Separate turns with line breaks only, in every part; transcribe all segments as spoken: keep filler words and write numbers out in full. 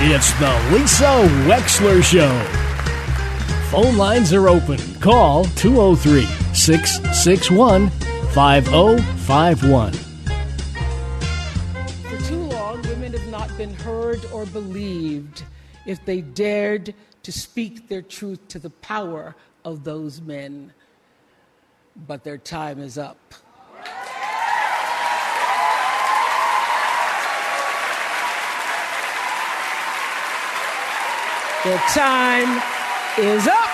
It's the Lisa Wexler Show. Phone lines are open. Call two oh three, six six one, five oh five one.
For too long, women have not been heard or believed if they dared to speak their truth to the power of those men. But their time is up. Their time is up.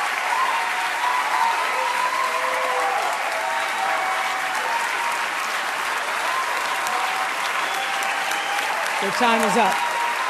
Their time is up.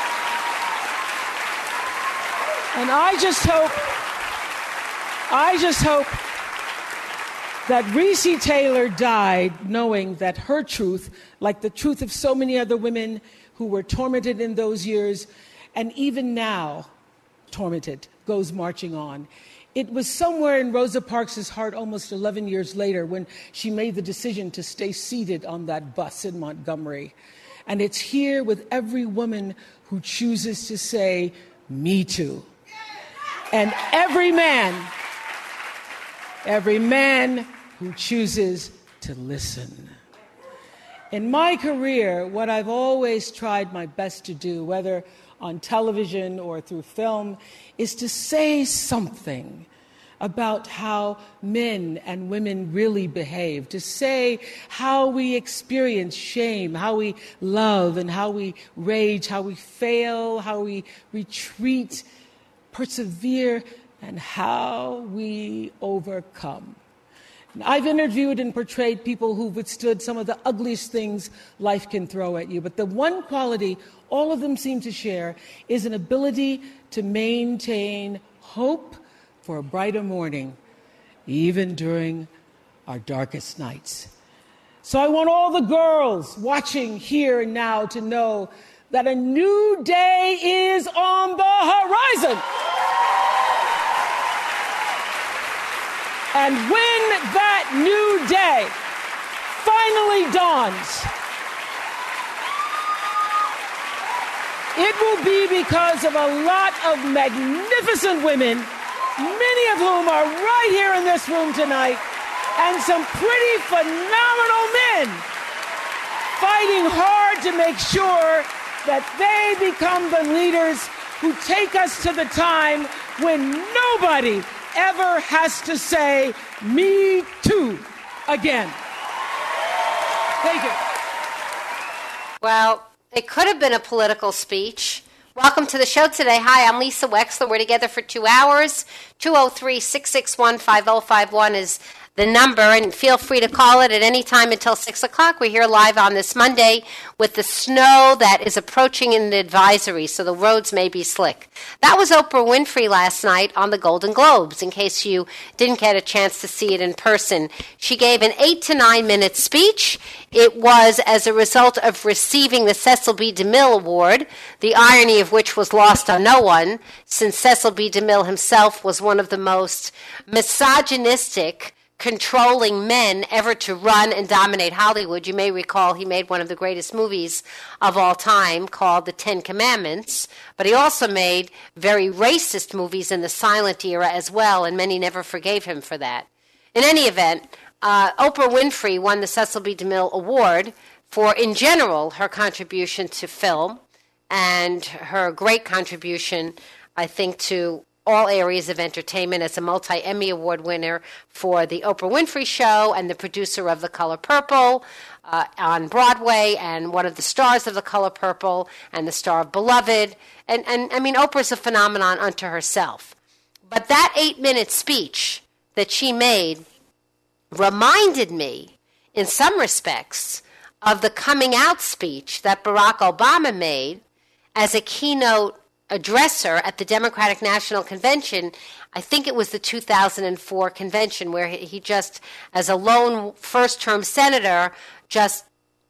And I just hope, I just hope that Recy Taylor died knowing that her truth, like the truth of so many other women who were tormented in those years, and even now, tormented, goes marching on. It was somewhere in Rosa Parks' heart almost eleven years later when she made the decision to stay seated on that bus in Montgomery. And it's here with every woman who chooses to say, "Me too." And every man, every man who chooses to listen. In my career, what I've always tried my best to do, whether on television or through film, is to say something about how men and women really behave, to say how we experience shame, how we love and how we rage, how we fail, how we retreat, persevere, and how we overcome. I've interviewed and portrayed people who've withstood some of the ugliest things life can throw at you, but the one quality all of them seem to share is an ability to maintain hope for a brighter morning, even during our darkest nights. So I want all the girls watching here and now to know that a new day is on the horizon. And when that new day finally dawns, it will be because of a lot of magnificent women, many of whom are right here in this room tonight, and some pretty phenomenal men fighting hard to make sure that they become the leaders who take us to the time when nobody ever has to say, "Me too," again. Thank you.
Well, it could have been a political speech. Welcome to the show today. Hi, I'm Lisa Wexler. We're together for two hours. two oh three, six six one, five oh five one is the number, and feel free to call it at any time until six o'clock. We're here live on this Monday with the snow that is approaching in the advisory, so the roads may be slick. That was Oprah Winfrey last night on the Golden Globes, in case you didn't get a chance to see it in person. She gave an eight to nine minute speech. It was as a result of receiving the Cecil B. DeMille Award, the irony of which was lost on no one, since Cecil B. DeMille himself was one of the most misogynistic, controlling men ever to run and dominate Hollywood. You may recall he made one of the greatest movies of all time called The Ten Commandments, but he also made very racist movies in the silent era as well, and many never forgave him for that. In any event, uh, Oprah Winfrey won the Cecil B. DeMille Award for, in general, her contribution to film and her great contribution, I think, to all areas of entertainment as a multi-Emmy Award winner for The Oprah Winfrey Show and the producer of The Color Purple uh, on Broadway and one of the stars of The Color Purple and the star of Beloved. And, and I mean, Oprah's a phenomenon unto herself. But that eight-minute speech that she made reminded me, in some respects, of the coming out speech that Barack Obama made as a keynote addresser at the Democratic National Convention. I think it was the two thousand four convention where he just, as a lone first-term senator, just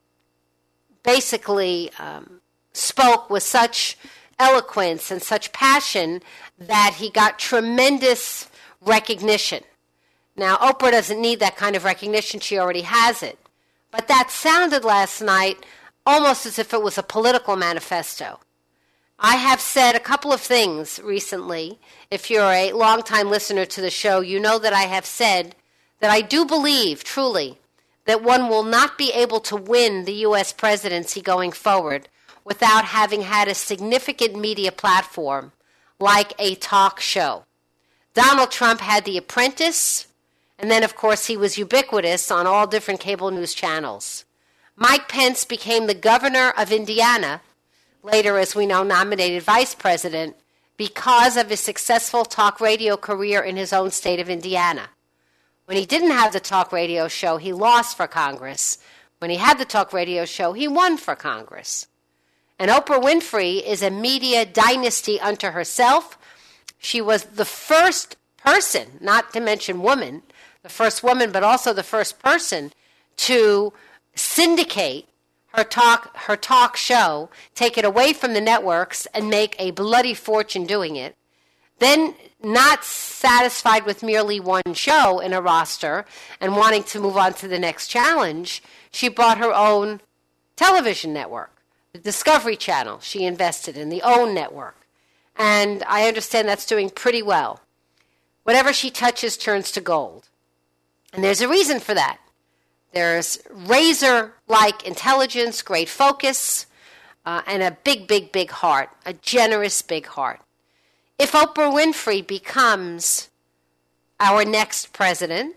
basically um, spoke with such eloquence and such passion that he got tremendous recognition. Now, Oprah doesn't need that kind of recognition. She already has it. But that sounded last night almost as if it was a political manifesto. I have said a couple of things recently. If you're a longtime listener to the show, you know that I have said that I do believe, truly, that one will not be able to win the U S presidency going forward without having had a significant media platform like a talk show. Donald Trump had The Apprentice, and then, of course, he was ubiquitous on all different cable news channels. Mike Pence became the governor of Indiana, later, as we know, nominated vice president, because of his successful talk radio career in his own state of Indiana. When he didn't have the talk radio show, he lost for Congress. When he had the talk radio show, he won for Congress. And Oprah Winfrey is a media dynasty unto herself. She was the first person, not to mention woman, the first woman, but also the first person to syndicate her talk her talk show, take it away from the networks, and make a bloody fortune doing it. Then, not satisfied with merely one show in a roster and wanting to move on to the next challenge, she bought her own television network. The Discovery Channel she invested in, the OWN network. And I understand that's doing pretty well. Whatever she touches turns to gold. And there's a reason for that. There's razor-like intelligence, great focus, uh, and a big, big, big heart, a generous big heart. If Oprah Winfrey becomes our next president,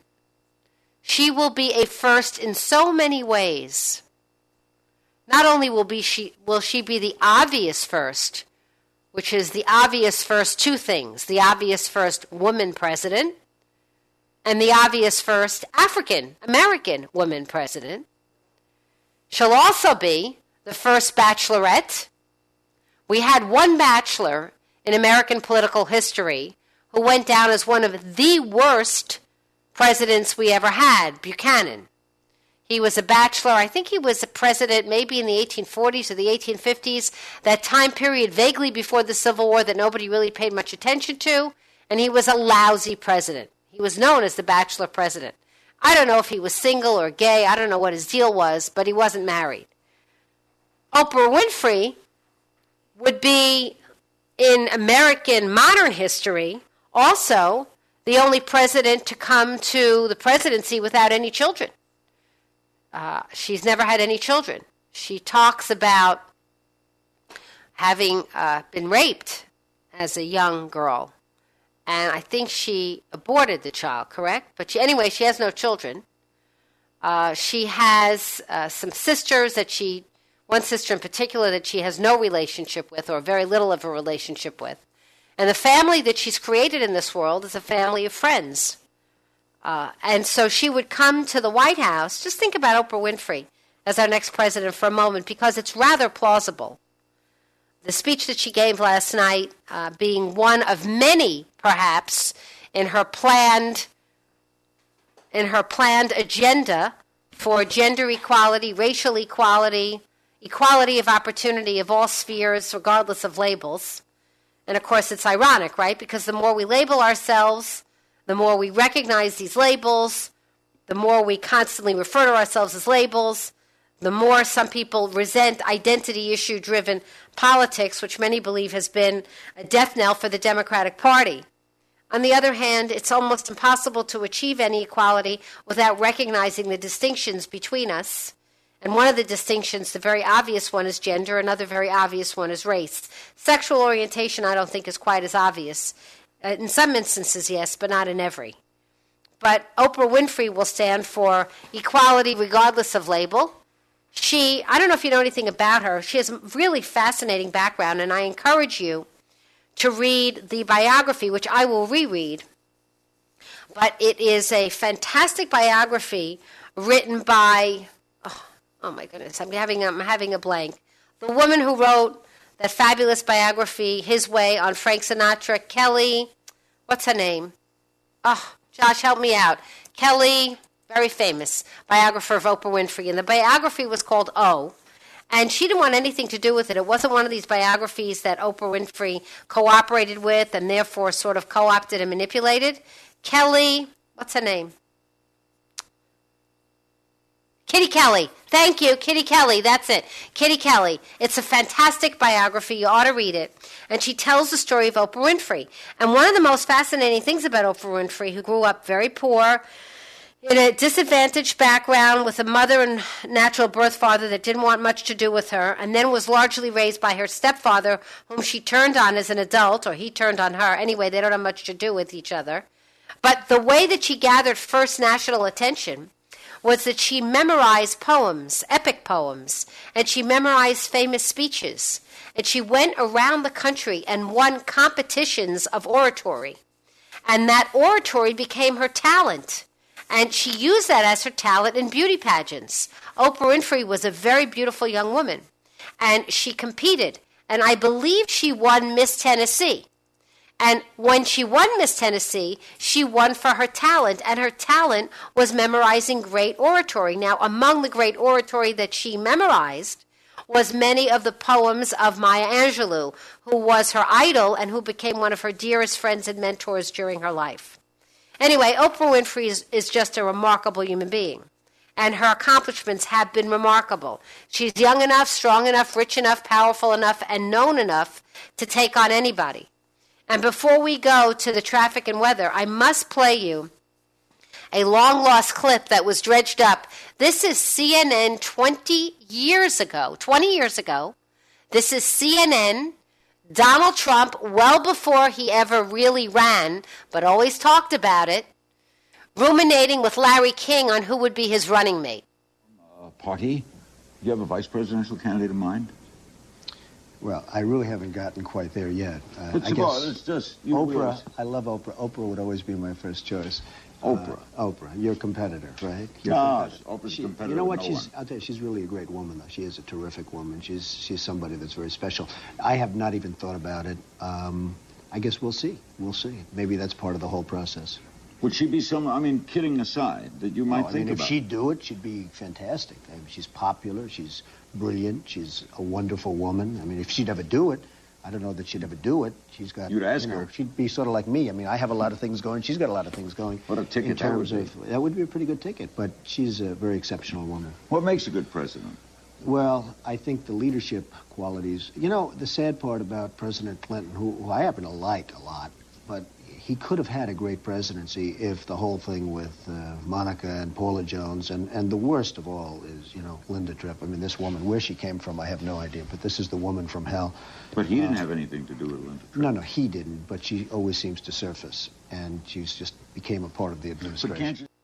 she will be a first in so many ways. Not only will be she will she be the obvious first, which is the obvious first two things, the obvious first woman president and the obvious first African-American woman president. She'll also be the first bachelorette. We had one bachelor in American political history who went down as one of the worst presidents we ever had, Buchanan. He was a bachelor. I think he was a president maybe in the eighteen forties or the eighteen fifties, that time period vaguely before the Civil War that nobody really paid much attention to, and he was a lousy president. He was known as the bachelor president. I don't know if he was single or gay. I don't know what his deal was, but he wasn't married. Oprah Winfrey would be, in American modern history, also the only president to come to the presidency without any children. Uh, she's never had any children. She talks about having uh, been raped as a young girl. And I think she aborted the child, correct? But she, anyway, she has no children. Uh, she has uh, some sisters that she, one sister in particular that she has no relationship with or very little of a relationship with. And the family that she's created in this world is a family of friends. Uh, and so she would come to the White House. Just think about Oprah Winfrey as our next president for a moment, because it's rather plausible. The speech that she gave last night, uh, being one of many, perhaps, in her planned in her planned agenda for gender equality, racial equality, equality of opportunity of all spheres, regardless of labels. And of course, it's ironic, right? Because the more we label ourselves, the more we recognize these labels, the more we constantly refer to ourselves as labels, the more some people resent identity issue-driven politics, which many believe has been a death knell for the Democratic Party. On the other hand, it's almost impossible to achieve any equality without recognizing the distinctions between us. And one of the distinctions, the very obvious one, is gender. Another very obvious one is race. Sexual orientation, I don't think, is quite as obvious. Uh, in some instances, yes, but not in every. But Oprah Winfrey will stand for equality regardless of label. She, I don't know if you know anything about her, she has a really fascinating background, and I encourage you to read the biography, which I will reread. But it is a fantastic biography written by, oh, oh my goodness, I'm having, I'm having a blank. The woman who wrote that fabulous biography, His Way, on Frank Sinatra, Kelly, what's her name? Oh, Josh, help me out. Kelly, very famous biographer of Oprah Winfrey, and the biography was called O, and she didn't want anything to do with it. It wasn't one of these biographies that Oprah Winfrey cooperated with and therefore sort of co-opted and manipulated. Kelly, what's her name? Kitty Kelly. Thank you, Kitty Kelly. That's it. Kitty Kelly. It's a fantastic biography. You ought to read it. And she tells the story of Oprah Winfrey. And one of the most fascinating things about Oprah Winfrey, who grew up very poor, in a disadvantaged background with a mother and natural birth father that didn't want much to do with her, and then was largely raised by her stepfather, whom she turned on as an adult, or he turned on her. Anyway, they don't have much to do with each other. But the way that she gathered first national attention was that she memorized poems, epic poems, and she memorized famous speeches. And she went around the country and won competitions of oratory. And that oratory became her talent. And she used that as her talent in beauty pageants. Oprah Winfrey was a very beautiful young woman. And she competed. And I believe she won Miss Tennessee. And when she won Miss Tennessee, she won for her talent. And her talent was memorizing great oratory. Now, among the great oratory that she memorized was many of the poems of Maya Angelou, who was her idol and who became one of her dearest friends and mentors during her life. Anyway, Oprah Winfrey is, is just a remarkable human being, and her accomplishments have been remarkable. She's young enough, strong enough, rich enough, powerful enough, and known enough to take on anybody. And before we go to the traffic and weather, I must play you a long-lost clip that was dredged up. This is C N N twenty years ago, twenty years ago. This is C N N. Donald Trump, well before he ever really ran, but always talked about it, ruminating with Larry King on who would be his running mate.
Uh, party, do you have a vice presidential candidate in mind?
Well, I really haven't gotten quite there yet. Uh,
but
I guess
it's just you
Oprah.
realize.
I love Oprah. Oprah would always be my first choice.
Oprah.
Uh, Oprah, your competitor, right? Your
No,
competitor.
Oprah's
She-
competitor.
You know what?
no
she's.
one.
I'll tell you, she's really a great woman, though. She is a terrific woman. She's she's somebody that's very special. I have not even thought about it. Um, I guess we'll see. We'll see. Maybe that's part of the whole process.
Would she be some? I mean, kidding aside, that you might
Oh, I
think
mean, if
about?
she'd do it, she'd be fantastic. I mean, she's popular. She's brilliant. She's a wonderful woman. I mean, if she'd ever do it, I don't know that she'd ever do it. She's got.
You'd ask
you know,
her.
She'd be sort of like me. I mean, I have a lot of things going. She's got a lot of things going.
What a ticket
in
that would
terms
be.
of that would be a pretty good ticket. But she's a very exceptional woman.
What makes a good president?
Well, I think the leadership qualities. You know, the sad part about President Clinton, who, who I happen to like a lot, but he could have had a great presidency if the whole thing with uh, Monica and Paula Jones, and, and the worst of all is, you know, Linda Tripp. I mean, this woman, where she came from, I have no idea, but this is the woman from hell.
But he didn't
Uh,
have anything to do with Linda Tripp.
No, no, he didn't, but she always seems to surface, and she's just became a part of the
But
administration.
can't you?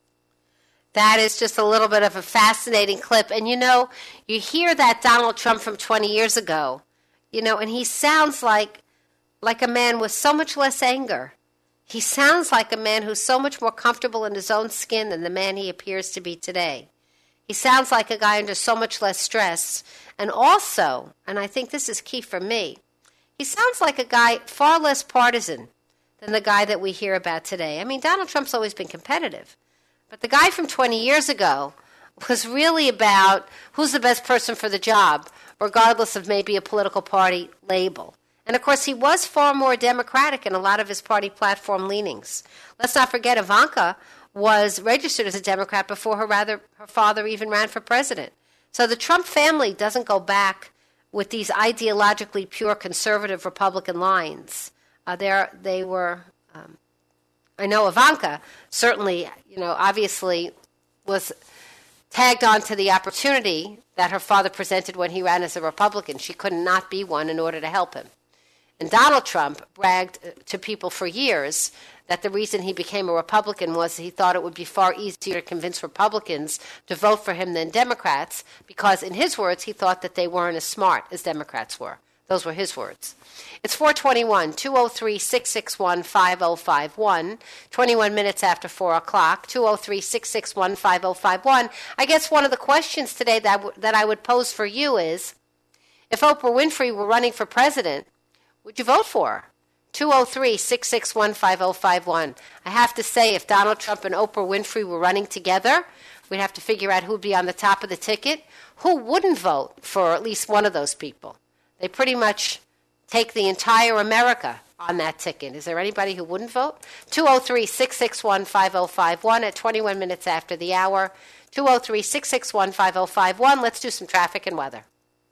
That is just a little bit of a fascinating clip. And, you know, you hear that Donald Trump from twenty years ago, you know, and he sounds like like a man with so much less anger. He sounds like a man who's so much more comfortable in his own skin than the man he appears to be today. He sounds like a guy under so much less stress. And also, and I think this is key for me, he sounds like a guy far less partisan than the guy that we hear about today. I mean, Donald Trump's always been competitive. But the guy from twenty years ago was really about who's the best person for the job, regardless of maybe a political party label. And, of course, he was far more Democratic in a lot of his party platform leanings. Let's not forget Ivanka was registered as a Democrat before her, rather, her father even ran for president. So the Trump family doesn't go back with these ideologically pure conservative Republican lines. Uh, they were, um, I know Ivanka certainly, you know, obviously was tagged on to the opportunity that her father presented when he ran as a Republican. She could not be one in order to help him. And Donald Trump bragged to people for years that the reason he became a Republican was he thought it would be far easier to convince Republicans to vote for him than Democrats because, in his words, he thought that they weren't as smart as Democrats were. Those were his words. It's four twenty-one, two oh three, six six one, five oh five one, twenty-one minutes after four o'clock, two oh three, six six one, five oh five one. I guess one of the questions today that, w- that I would pose for you is, if Oprah Winfrey were running for president, would you vote for her? two oh three, six six one, five oh five one. I have to say, if Donald Trump and Oprah Winfrey were running together, we'd have to figure out who would be on the top of the ticket. Who wouldn't vote for at least one of those people? They pretty much take the entire America on that ticket. Is there anybody who wouldn't vote? two oh three, six six one, five oh five one at twenty-one minutes after the hour. two oh three, six six one, five oh five one. Let's do some traffic and weather.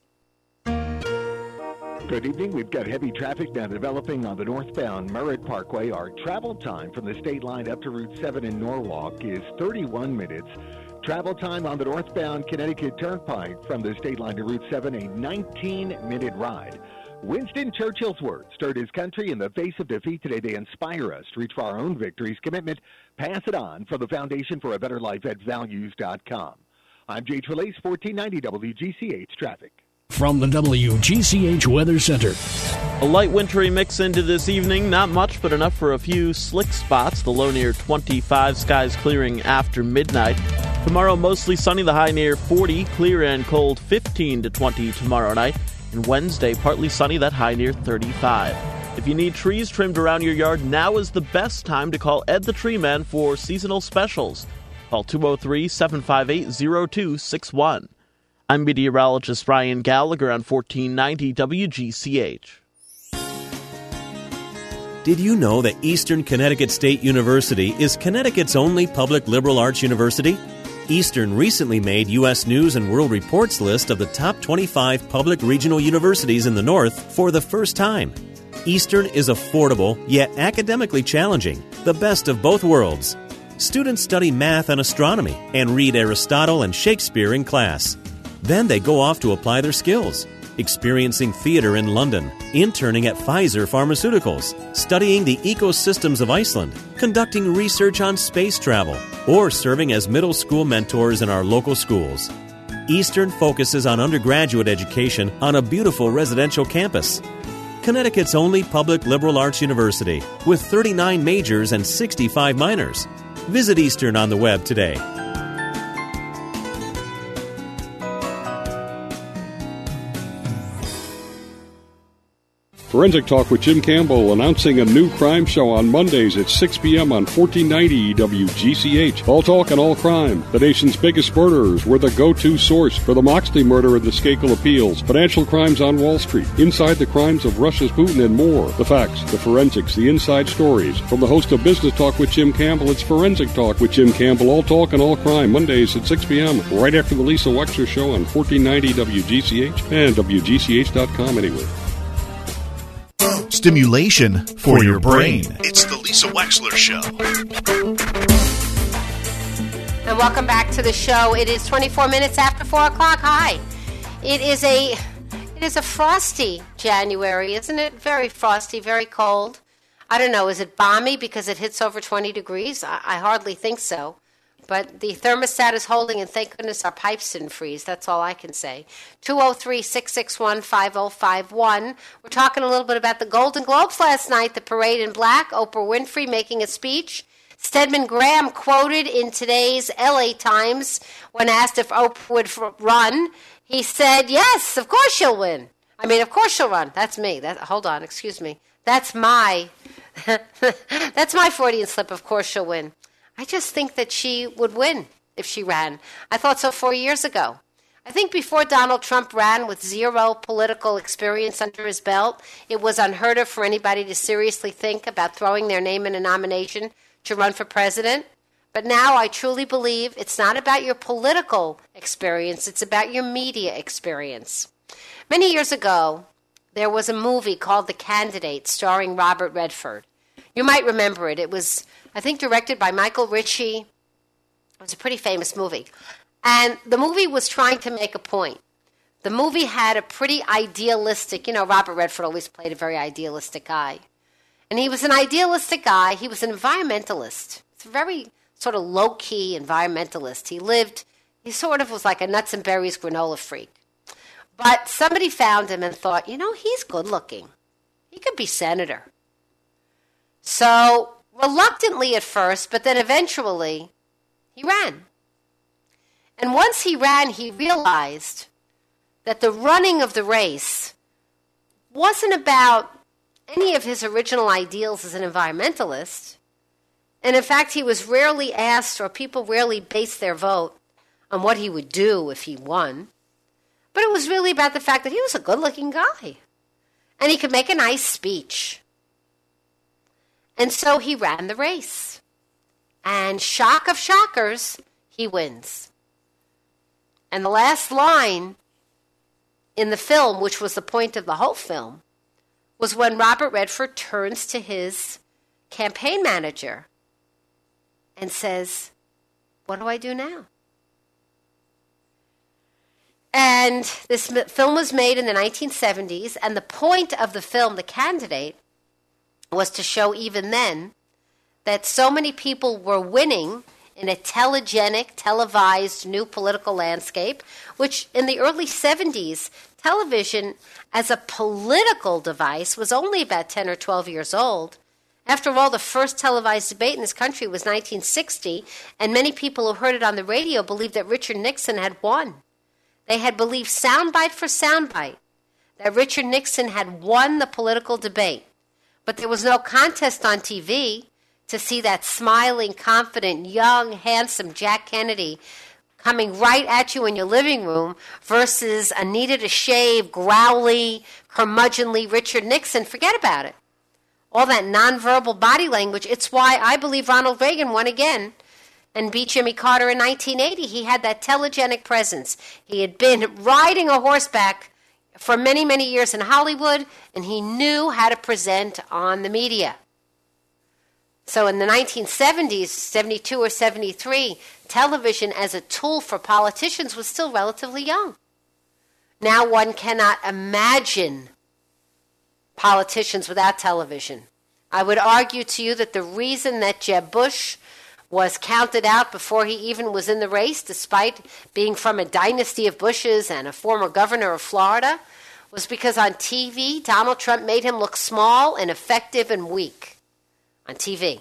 Good evening. We've got heavy traffic now developing on the northbound Merritt Parkway. Our travel time from the state line up to Route seven in Norwalk is thirty-one minutes. Travel time on the northbound Connecticut Turnpike from the state line to Route seven, a nineteen-minute ride. Winston Churchill's words stirred his country in the face of defeat. Today they inspire us to reach for our own victories. Commitment, pass it on from the Foundation for a Better Life at values dot com. I'm Jay Trelase, fourteen ninety W G C H Traffic.
From the W G C H Weather Center.
A light wintry mix into this evening. Not much, but enough for a few slick spots. The low near twenty-five, skies clearing after midnight. Tomorrow, mostly sunny, the high near forty. Clear and cold, fifteen to twenty tomorrow night. And Wednesday, partly sunny, that high near thirty-five. If you need trees trimmed around your yard, now is the best time to call Ed the Tree Man for seasonal specials. Call two oh three, seven five eight, oh two six one. I'm meteorologist Ryan Gallagher on fourteen ninety W G C H.
Did you know that Eastern Connecticut State University is Connecticut's only public liberal arts university? Eastern recently made U S News and World Report's list of the top twenty-five public regional universities in the North for the first time. Eastern is affordable, yet academically challenging, the best of both worlds. Students study math and astronomy and read Aristotle and Shakespeare in class. Then they go off to apply their skills, experiencing theater in London, interning at Pfizer Pharmaceuticals, studying the ecosystems of Iceland, conducting research on space travel, or serving as middle school mentors in our local schools. Eastern focuses on undergraduate education on a beautiful residential campus. Connecticut's only public liberal arts university with thirty-nine majors and sixty-five minors. Visit Eastern on the web today.
Forensic Talk with Jim Campbell announcing a new crime show on Mondays at six p.m. on fourteen ninety W G C H. All talk and all crime. The nation's biggest murderers were the go-to source for the Moxley murder and the Skakel appeals, financial crimes on Wall Street, inside the crimes of Russia's Putin, and more. The facts, the forensics, the inside stories. From the host of Business Talk with Jim Campbell, it's Forensic Talk with Jim Campbell. All talk and all crime. Mondays at six p.m. right after the Lisa Wexler Show on fourteen ninety W G C H and W G C H dot com anywhere.
Stimulation for your brain. It's the Lisa Wexler Show.
And welcome back to the show. It is twenty-four minutes after four o'clock. Hi. It is a it is a frosty January, isn't it? Very frosty, very cold. I don't know, is it balmy because it hits over twenty degrees? I, I hardly think so. But the thermostat is holding, and thank goodness our pipes didn't freeze. That's all I can say. two oh three, six six one, five oh five one. We're talking a little bit about the Golden Globes last night, the parade in black, Oprah Winfrey making a speech. Stedman Graham quoted in today's L A Times when asked if Oprah would f- run. He said, yes, of course she'll win. I mean, of course she'll run. That's me. That, hold on, excuse me. That's my, that's my Freudian slip, of course she'll win. I just think that she would win if she ran. I thought so four years ago. I think before Donald Trump ran with zero political experience under his belt, it was unheard of for anybody to seriously think about throwing their name in a nomination to run for president. But now I truly believe it's not about your political experience, it's about your media experience. Many years ago, there was a movie called The Candidate starring Robert Redford. You might remember it. It was, I think, directed by Michael Ritchie. It was a pretty famous movie. And the movie was trying to make a point. The movie had a pretty idealistic, you know, Robert Redford always played a very idealistic guy. And he was an idealistic guy. He was an environmentalist. It's a very sort of low-key environmentalist. He lived, he sort of was like a nuts and berries granola freak. But somebody found him and thought, you know, he's good-looking. He could be senator. So, reluctantly at first, but then eventually, he ran. And once he ran, he realized that the running of the race wasn't about any of his original ideals as an environmentalist. And in fact, he was rarely asked, or people rarely based their vote on what he would do if he won. But it was really about the fact that he was a good-looking guy. And he could make a nice speech. And so he ran the race. And shock of shockers, he wins. And the last line in the film, which was the point of the whole film, was when Robert Redford turns to his campaign manager and says, "What do I do now?" And this film was made in the nineteen seventies, and the point of the film, The Candidate, was to show even then that so many people were winning in a telegenic, televised new political landscape, which in the early seventies, television as a political device was only about ten or twelve years old. After all, the first televised debate in this country was nineteen sixty, and many people who heard it on the radio believed that Richard Nixon had won. They had believed soundbite for soundbite that Richard Nixon had won the political debate. But there was no contest on T V to see that smiling, confident, young, handsome Jack Kennedy coming right at you in your living room versus a needed-to-shave, growly, curmudgeonly Richard Nixon. Forget about it. All that nonverbal body language. It's why I believe Ronald Reagan won again and beat Jimmy Carter in nineteen eighty. He had that telegenic presence. He had been riding a horseback for many, many years in Hollywood, and he knew how to present on the media. So in the nineteen seventies, seventy-two or seventy-three, television as a tool for politicians was still relatively young. Now one cannot imagine politicians without television. I would argue to you that the reason that Jeb Bush was counted out before he even was in the race, despite being from a dynasty of Bushes and a former governor of Florida, was because on T V, Donald Trump made him look small, ineffective, and weak on T V.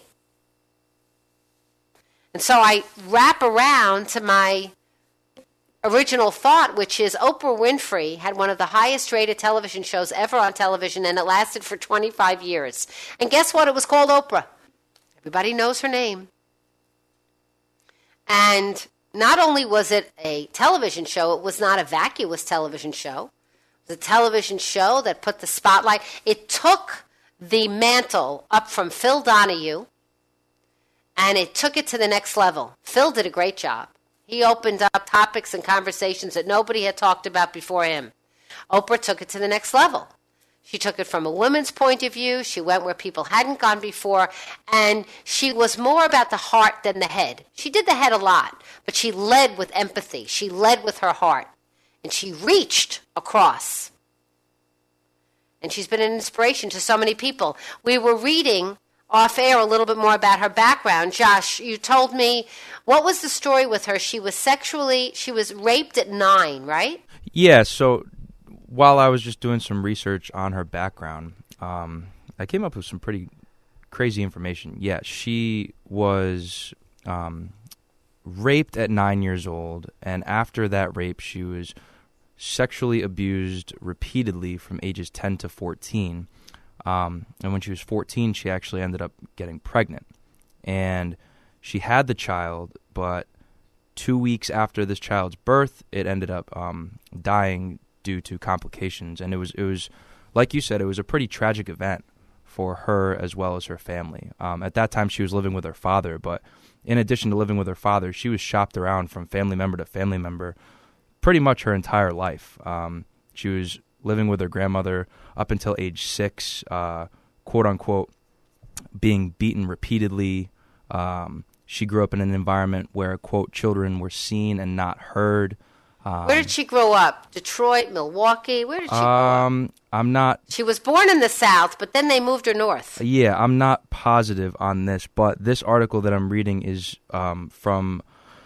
And so I wrap around to my original thought, which is Oprah Winfrey had one of the highest rated television shows ever on television, and it lasted for twenty-five years. And guess what? It was called Oprah. Everybody knows her name. And not only was it a television show, it was not a vacuous television show. It was a television show that put the spotlight. It took the mantle up from Phil Donahue, and it took it to the next level. Phil did a great job. He opened up topics and conversations that nobody had talked about before him. Oprah took it to the next level. She took it from a woman's point of view. She went where people hadn't gone before. And she was more about the heart than the head. She did the head a lot, but she led with empathy. She led with her heart. And she reached across. And she's been an inspiration to so many people. We were reading off air a little bit more about her background. Josh, you told me, what was the story with her? She was sexually, she was raped at nine, right?
Yeah, so while I was just doing some research on her background, um, I came up with some pretty crazy information. Yeah, she was um, raped at nine years old, and after that rape, she was sexually abused repeatedly from ages ten to fourteen. Um, and when she was fourteen, she actually ended up getting pregnant. And she had the child, but two weeks after this child's birth, it ended up um, dying due to complications. And it was, it was, like you said, it was a pretty tragic event for her as well as her family. Um, at that time, she was living with her father, but in addition to living with her father, she was shopped around from family member to family member pretty much her entire life. Um, she was living with her grandmother up until age six, uh, quote unquote, being beaten repeatedly. Um, she grew up in an environment where, quote, children were seen and not heard. Um,
Where did she grow up? Detroit, Milwaukee? Where did she
um,
grow up?
I'm not...
She was born in the South, but then they moved her north.
Yeah, I'm not positive on this, but this article that I'm reading is um, from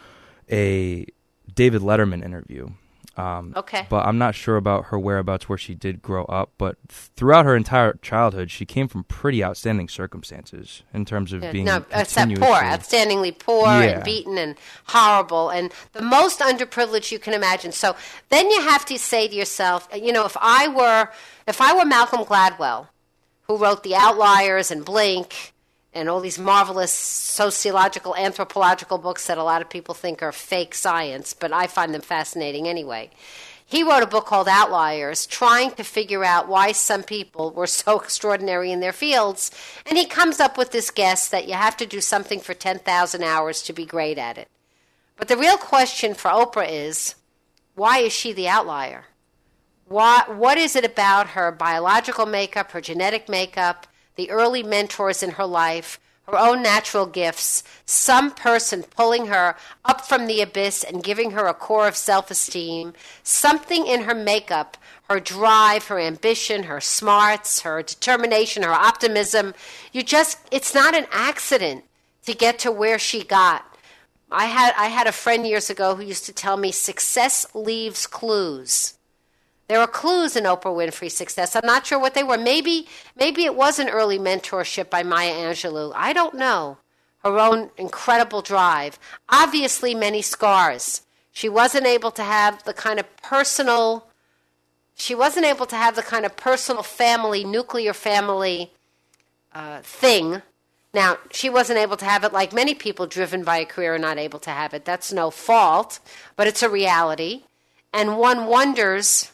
a David Letterman interview. Um,
okay.
But I'm not sure about her whereabouts where she did grow up. But throughout her entire childhood, she came from pretty outstanding circumstances in terms of
Yeah,
being
no, except poor, outstandingly poor
Yeah.
and beaten and horrible and the most underprivileged you can imagine. So then you have to say to yourself, you know, if I were, if I were Malcolm Gladwell, who wrote The Outliers and Blink and all these marvelous sociological, anthropological books that a lot of people think are fake science, but I find them fascinating anyway. He wrote a book called Outliers, trying to figure out why some people were so extraordinary in their fields. And he comes up with this guess that you have to do something for ten thousand hours to be great at it. But the real question for Oprah is, why is she the outlier? Why, what is it about her biological makeup, her genetic makeup, the early mentors in her life, her own natural gifts, some person pulling her up from the abyss and giving her a core of self-esteem, something in her makeup, her drive, her ambition, her smarts, her determination, her optimism. You just, it's not an accident to get to where she got. I had, I had a friend years ago who used to tell me success leaves clues. There are clues in Oprah Winfrey's success. I'm not sure what they were. Maybe maybe it was an early mentorship by Maya Angelou. I don't know. Her own incredible drive. Obviously, many scars. She wasn't able to have the kind of personal, she wasn't able to have the kind of personal family, nuclear family uh, thing. Now, she wasn't able to have it like many people driven by a career are not able to have it. That's no fault, but it's a reality. And one wonders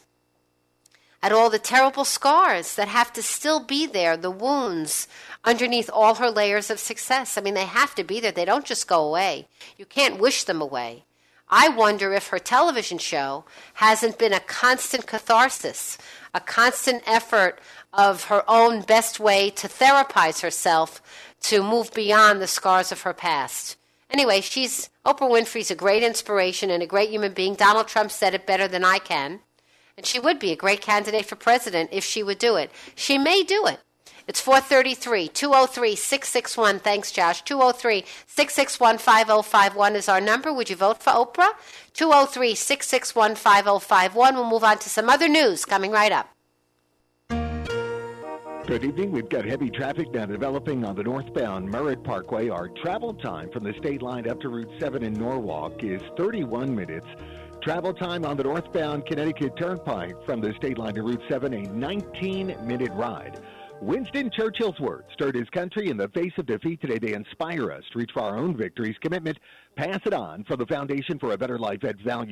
at all the terrible scars that have to still be there, the wounds underneath all her layers of success. I mean, they have to be there. They don't just go away. You can't wish them away. I wonder if her television show hasn't been a constant catharsis, a constant effort of her own best way to therapize herself, to move beyond the scars of her past. Anyway, she's Oprah Winfrey's a great inspiration and a great human being. Donald Trump said it better than I can. And she would be a great candidate for president if she would do it. She may do it. It's four thirty-three, two oh three, six six one. Thanks, Josh. two oh three, six six one, five oh five one is our number. Would you vote for Oprah? two oh three, six six one, five oh five one. We'll move on to some other news coming right up.
Good evening. We've got heavy traffic now developing on the northbound Merritt Parkway. Our travel time from the state line up to Route seven in Norwalk is thirty-one minutes. Travel time on the northbound Connecticut Turnpike from the state line to Route seven, a nineteen-minute ride. Winston Churchill's words stirred his country in the face of defeat. Today they inspire us to reach for our own victories. Commitment, pass it on from the Foundation for a Better Life at Value.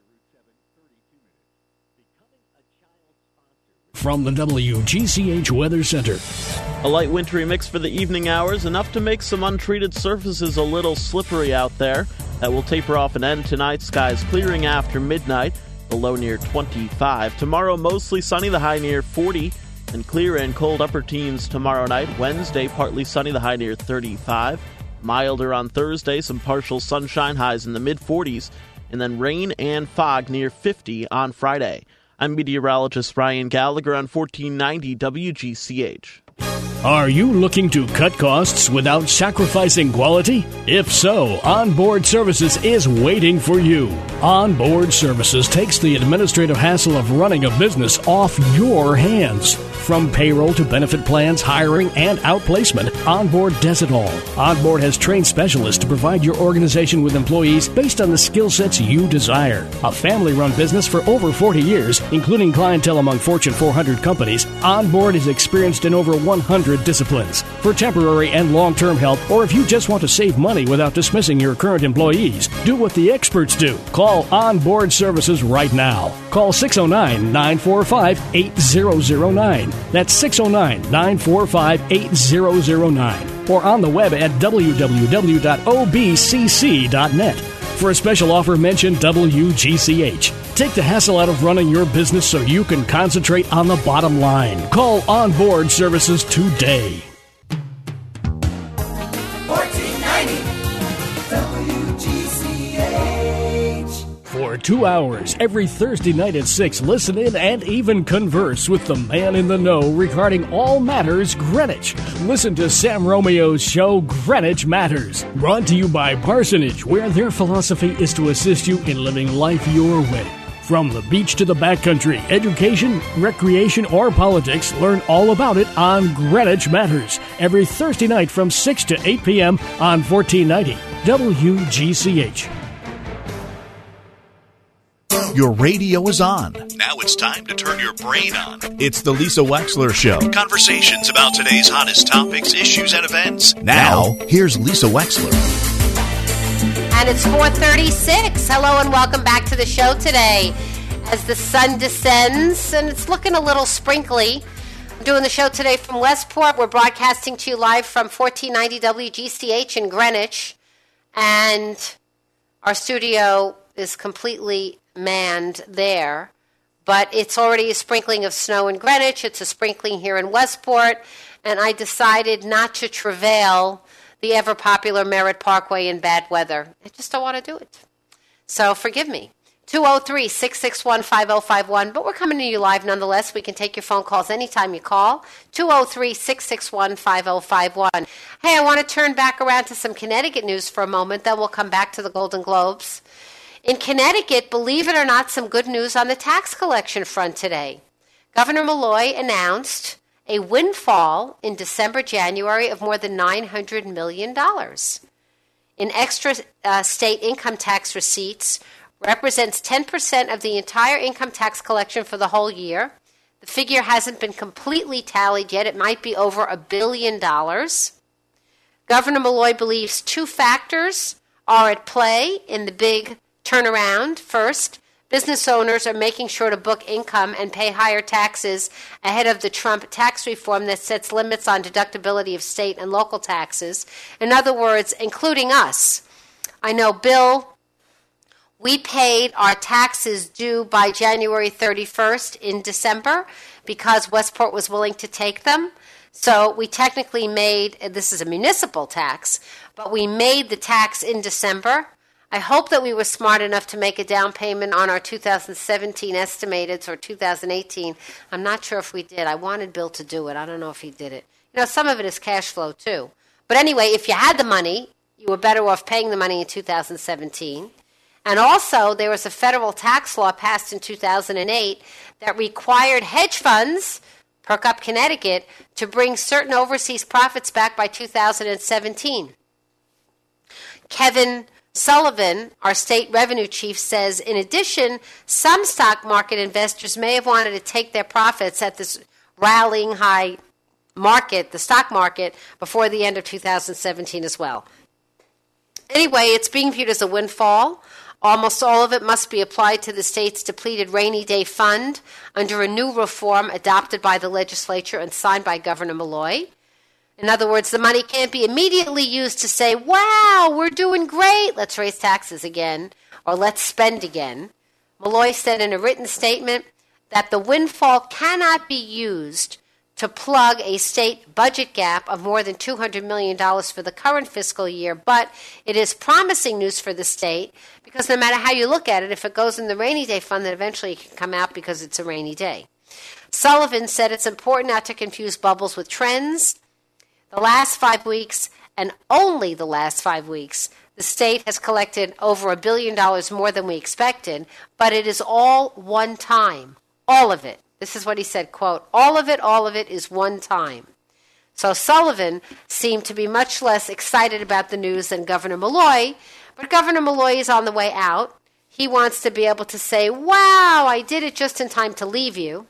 From the W G C H Weather Center.
A light wintry mix for the evening hours, enough to make some untreated surfaces a little slippery out there. That will taper off and end tonight. Skies clearing after midnight, the low near twenty-five. Tomorrow, mostly sunny, the high near forty. And clear and cold upper teens tomorrow night. Wednesday, partly sunny, the high near thirty-five. Milder on Thursday, some partial sunshine, highs in the mid-forties. And then rain and fog near fifty on Friday. I'm meteorologist Brian Gallagher on fourteen ninety W G C H.
Are you looking to cut costs without sacrificing quality? If so, Onboard Services is waiting for you. Onboard Services takes the administrative hassle of running a business off your hands. From payroll to benefit plans, hiring, and outplacement, Onboard does it all. Onboard has trained specialists to provide your organization with employees based on the skill sets you desire. A family-run business for over forty years, including clientele among Fortune four hundred companies, Onboard is experienced in over one hundred disciplines. For temporary and long-term help, or if you just want to save money without dismissing your current employees, do what the experts do. Call Onboard Services right now. Call six oh nine, nine four five, eight oh oh nine. That's six oh nine, nine four five, eight oh oh nine. Or on the web at w w w dot o b c c dot net. For a special offer, mention W G C H. Take the hassle out of running your business so you can concentrate on the bottom line. Call Onboard Services today.
fourteen ninety W G C H.
For two hours, every Thursday night at six, listen in and even converse with the man in the know regarding all matters Greenwich. Listen to Sam Romeo's show, Greenwich Matters. Brought to you by Parsonage, where their philosophy is to assist you in living life your way. From the beach to the backcountry, education, recreation, or politics, learn all about it on Greenwich Matters. Every Thursday night from six to eight p.m. on fourteen ninety W G C H.
Your radio is on. Now it's time to turn your brain on. It's the Lisa Wexler Show. Conversations about today's hottest topics, issues, and events. Now, here's Lisa Wexler.
And it's four thirty-six. Hello and welcome back to the show today. as the sun descends, and it's looking a little sprinkly. I'm doing the show today from Westport. We're broadcasting to you live from fourteen ninety W G C H in Greenwich, and our studio is completely manned there. But it's already a sprinkling of snow in Greenwich. It's a sprinkling here in Westport, and I decided not to travail the ever-popular Merritt Parkway in bad weather. I just don't want to do it. So forgive me. two oh three, six six one, five oh five one. But we're coming to you live nonetheless. We can take your phone calls anytime you call. two oh three, six six one, five oh five one. Hey, I want to turn back around to some Connecticut news for a moment. Then we'll come back to the Golden Globes. In Connecticut, believe it or not, some good news on the tax collection front today. Governor Malloy announced a windfall in December, January of more than nine hundred million dollars. In extra uh, state income tax receipts, represents ten percent of the entire income tax collection for the whole year. The figure hasn't been completely tallied yet. It might be over a billion dollars. Governor Malloy believes two factors are at play in the big turnaround. First, business owners are making sure to book income and pay higher taxes ahead of the Trump tax reform that sets limits on deductibility of state and local taxes. In other words, including us. I know, Bill, we paid our taxes due by January thirty-first in December because Westport was willing to take them. So we technically made, this is a municipal tax, but we made the tax in December. I hope that we were smart enough to make a down payment on our two thousand seventeen estimated, or two thousand eighteen. I'm not sure if we did. I wanted Bill to do it. I don't know if he did it. You know, some of it is cash flow too. But anyway, if you had the money, you were better off paying the money in two thousand seventeen. And also, there was a federal tax law passed in two thousand eight that required hedge funds, Perk Up Connecticut, to bring certain overseas profits back by two thousand seventeen. Kevin Sullivan, our state revenue chief, says, in addition, some stock market investors may have wanted to take their profits at this rallying high market, the stock market, before the end of two thousand seventeen as well. Anyway, it's being viewed as a windfall. Almost all of it must be applied to the state's depleted rainy day fund under a new reform adopted by the legislature and signed by Governor Malloy. In other words, the money can't be immediately used to say, wow, we're doing great, let's raise taxes again, or let's spend again. Malloy said in a written statement that the windfall cannot be used to plug a state budget gap of more than two hundred million dollars for the current fiscal year, but it is promising news for the state because no matter how you look at it, if it goes in the rainy day fund, then eventually it can come out because it's a rainy day. Sullivan said it's important not to confuse bubbles with trends. The last five weeks, and only the last five weeks, the state has collected over a billion dollars more than we expected, but it is all one time, all of it. This is what he said, quote, all of it, all of it is one time. So Sullivan seemed to be much less excited about the news than Governor Malloy, but Governor Malloy is on the way out. He wants to be able to say, wow, I did it just in time to leave you.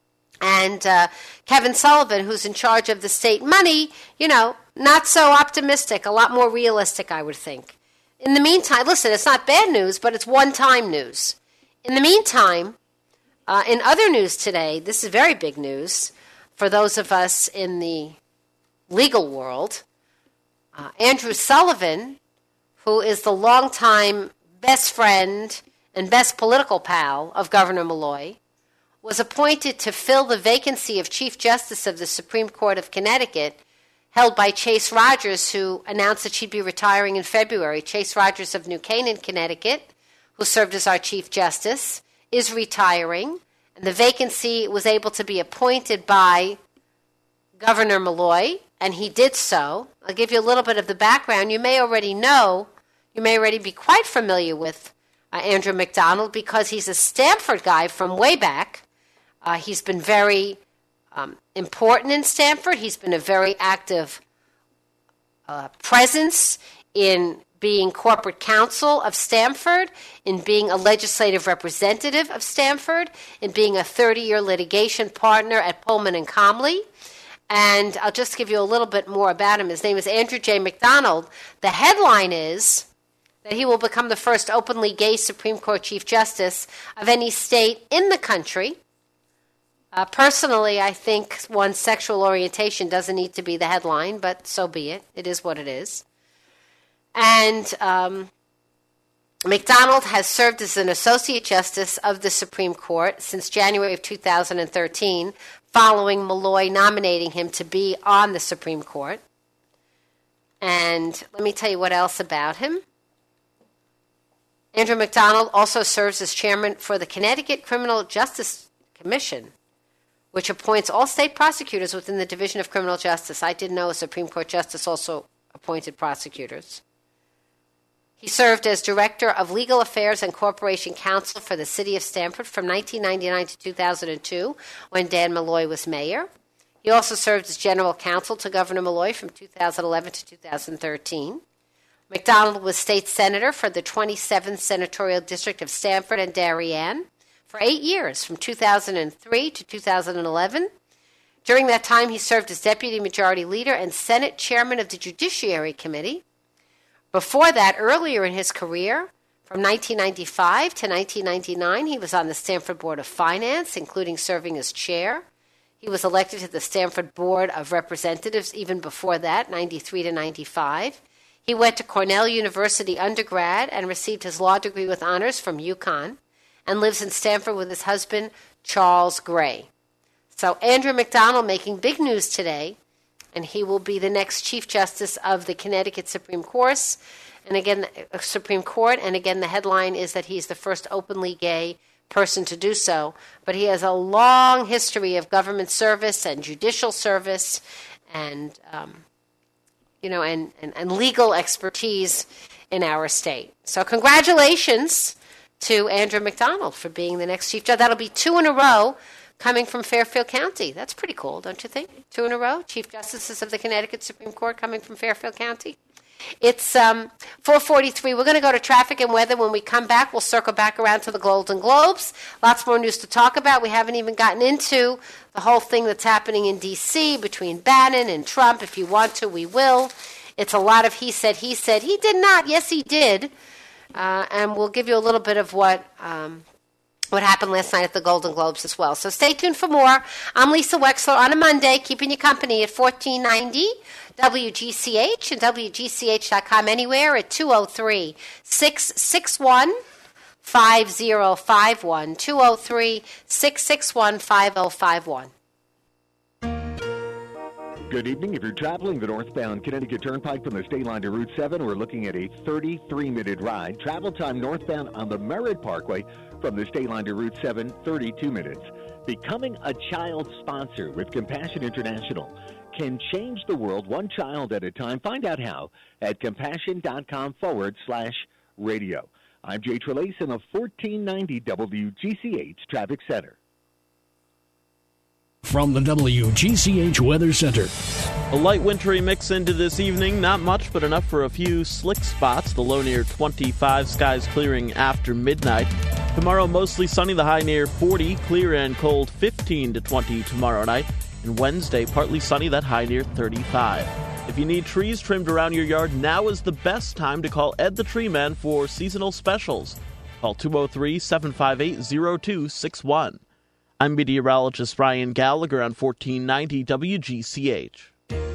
And uh, Kevin Sullivan, who's in charge of the state money, you know, not so optimistic, a lot more realistic, I would think. In the meantime, listen, it's not bad news, but it's one-time news. In the meantime, uh, in other news today, this is very big news for those of us in the legal world. Uh, Andrew Sullivan, who is the longtime best friend and best political pal of Governor Malloy, was appointed to fill the vacancy of Chief Justice of the Supreme Court of Connecticut, held by Chase Rogers, who announced that she'd be retiring in February. Chase Rogers of New Canaan, Connecticut, who served as our Chief Justice, is retiring, and the vacancy was able to be appointed by Governor Malloy, and he did so. I'll give you a little bit of the background. You may already know, you may already be quite familiar with uh, Andrew McDonald because he's a Stamford guy from way back. Uh, he's been very um, important in Stamford. He's been a very active uh, presence in being corporate counsel of Stamford, in being a legislative representative of Stamford, in being a thirty-year litigation partner at Pullman and Comley. And I'll just give you a little bit more about him. His name is Andrew J. McDonald. The headline is, that he will become the first openly gay Supreme Court Chief Justice of any state in the country. Uh, personally, I think one's sexual orientation doesn't need to be the headline, but so be it. It is what it is. And um, McDonald has served as an Associate Justice of the Supreme Court since January of two thousand thirteen, following Malloy nominating him to be on the Supreme Court. And let me tell you what else about him. Andrew McDonald also serves as chairman for the Connecticut Criminal Justice Commission, which appoints all state prosecutors within the Division of Criminal Justice. I didn't know a Supreme Court justice also appointed prosecutors. He served as Director of Legal Affairs and Corporation Counsel for the City of Stamford from nineteen ninety-nine to two thousand two, when Dan Malloy was mayor. He also served as General Counsel to Governor Malloy from two thousand eleven to two thousand thirteen. McDonald was State Senator for the twenty-seventh Senatorial District of Stamford and Darien for eight years, from two thousand three to two thousand eleven. During that time, he served as Deputy Majority Leader and Senate Chairman of the Judiciary Committee. Before that, earlier in his career, from nineteen ninety-five to nineteen ninety-nine, he was on the Stamford Board of Finance, including serving as chair. He was elected to the Stamford Board of Representatives even before that, ninety-three to ninety-five. He went to Cornell University undergrad and received his law degree with honors from UConn, and lives in Stamford with his husband, Charles Gray. So Andrew McDonald making big news today, and he will be the next Chief Justice of the Connecticut Supreme Court. And again, Supreme Court, and again, the headline is that he's the first openly gay person to do so. But he has a long history of government service and judicial service, and um, you know, and, and, and legal expertise in our state. So congratulations to Andrew McDonald for being the next Chief Judge. That'll be two in a row coming from Fairfield County. That's pretty cool, don't you think? Two in a row, Chief Justices of the Connecticut Supreme Court coming from Fairfield County. It's um, four forty-three. We're going to go to traffic and weather. When we come back, we'll circle back around to the Golden Globes. Lots more news to talk about. We haven't even gotten into the whole thing that's happening in D C between Bannon and Trump. If you want to, we will. It's a lot of he said, he said. He did not. Yes, he did. Uh, and we'll give you a little bit of what um, what happened last night at the Golden Globes as well. So stay tuned for more. I'm Lisa Wexler on a Monday, keeping you company at fourteen ninety W G C H and W G C H dot com anywhere at two oh three, six six one, five oh five one, two oh three, six six one, five oh five one.
Good evening. If you're traveling the northbound Connecticut Turnpike from the state line to Route seven, we're looking at a thirty-three minute ride. Travel time northbound on the Merritt Parkway from the state line to Route seven, thirty-two minutes. Becoming a child sponsor with Compassion International can change the world one child at a time. Find out how at compassion.com forward slash radio. I'm Jay Trelase in the fourteen ninety W G C H Traffic Center.
From the W G C H Weather Center.
A light wintry mix into this evening. Not much, but enough for a few slick spots. The low near twenty-five. Skies clearing after midnight. Tomorrow, mostly sunny. The high near forty. Clear and cold, fifteen to twenty tomorrow night. And Wednesday, partly sunny. That high near thirty-five. If you need trees trimmed around your yard, now is the best time to call Ed the Tree Man for seasonal specials. Call two oh three, seven five eight, oh two six one. I'm meteorologist Ryan Gallagher on fourteen ninety W G C H.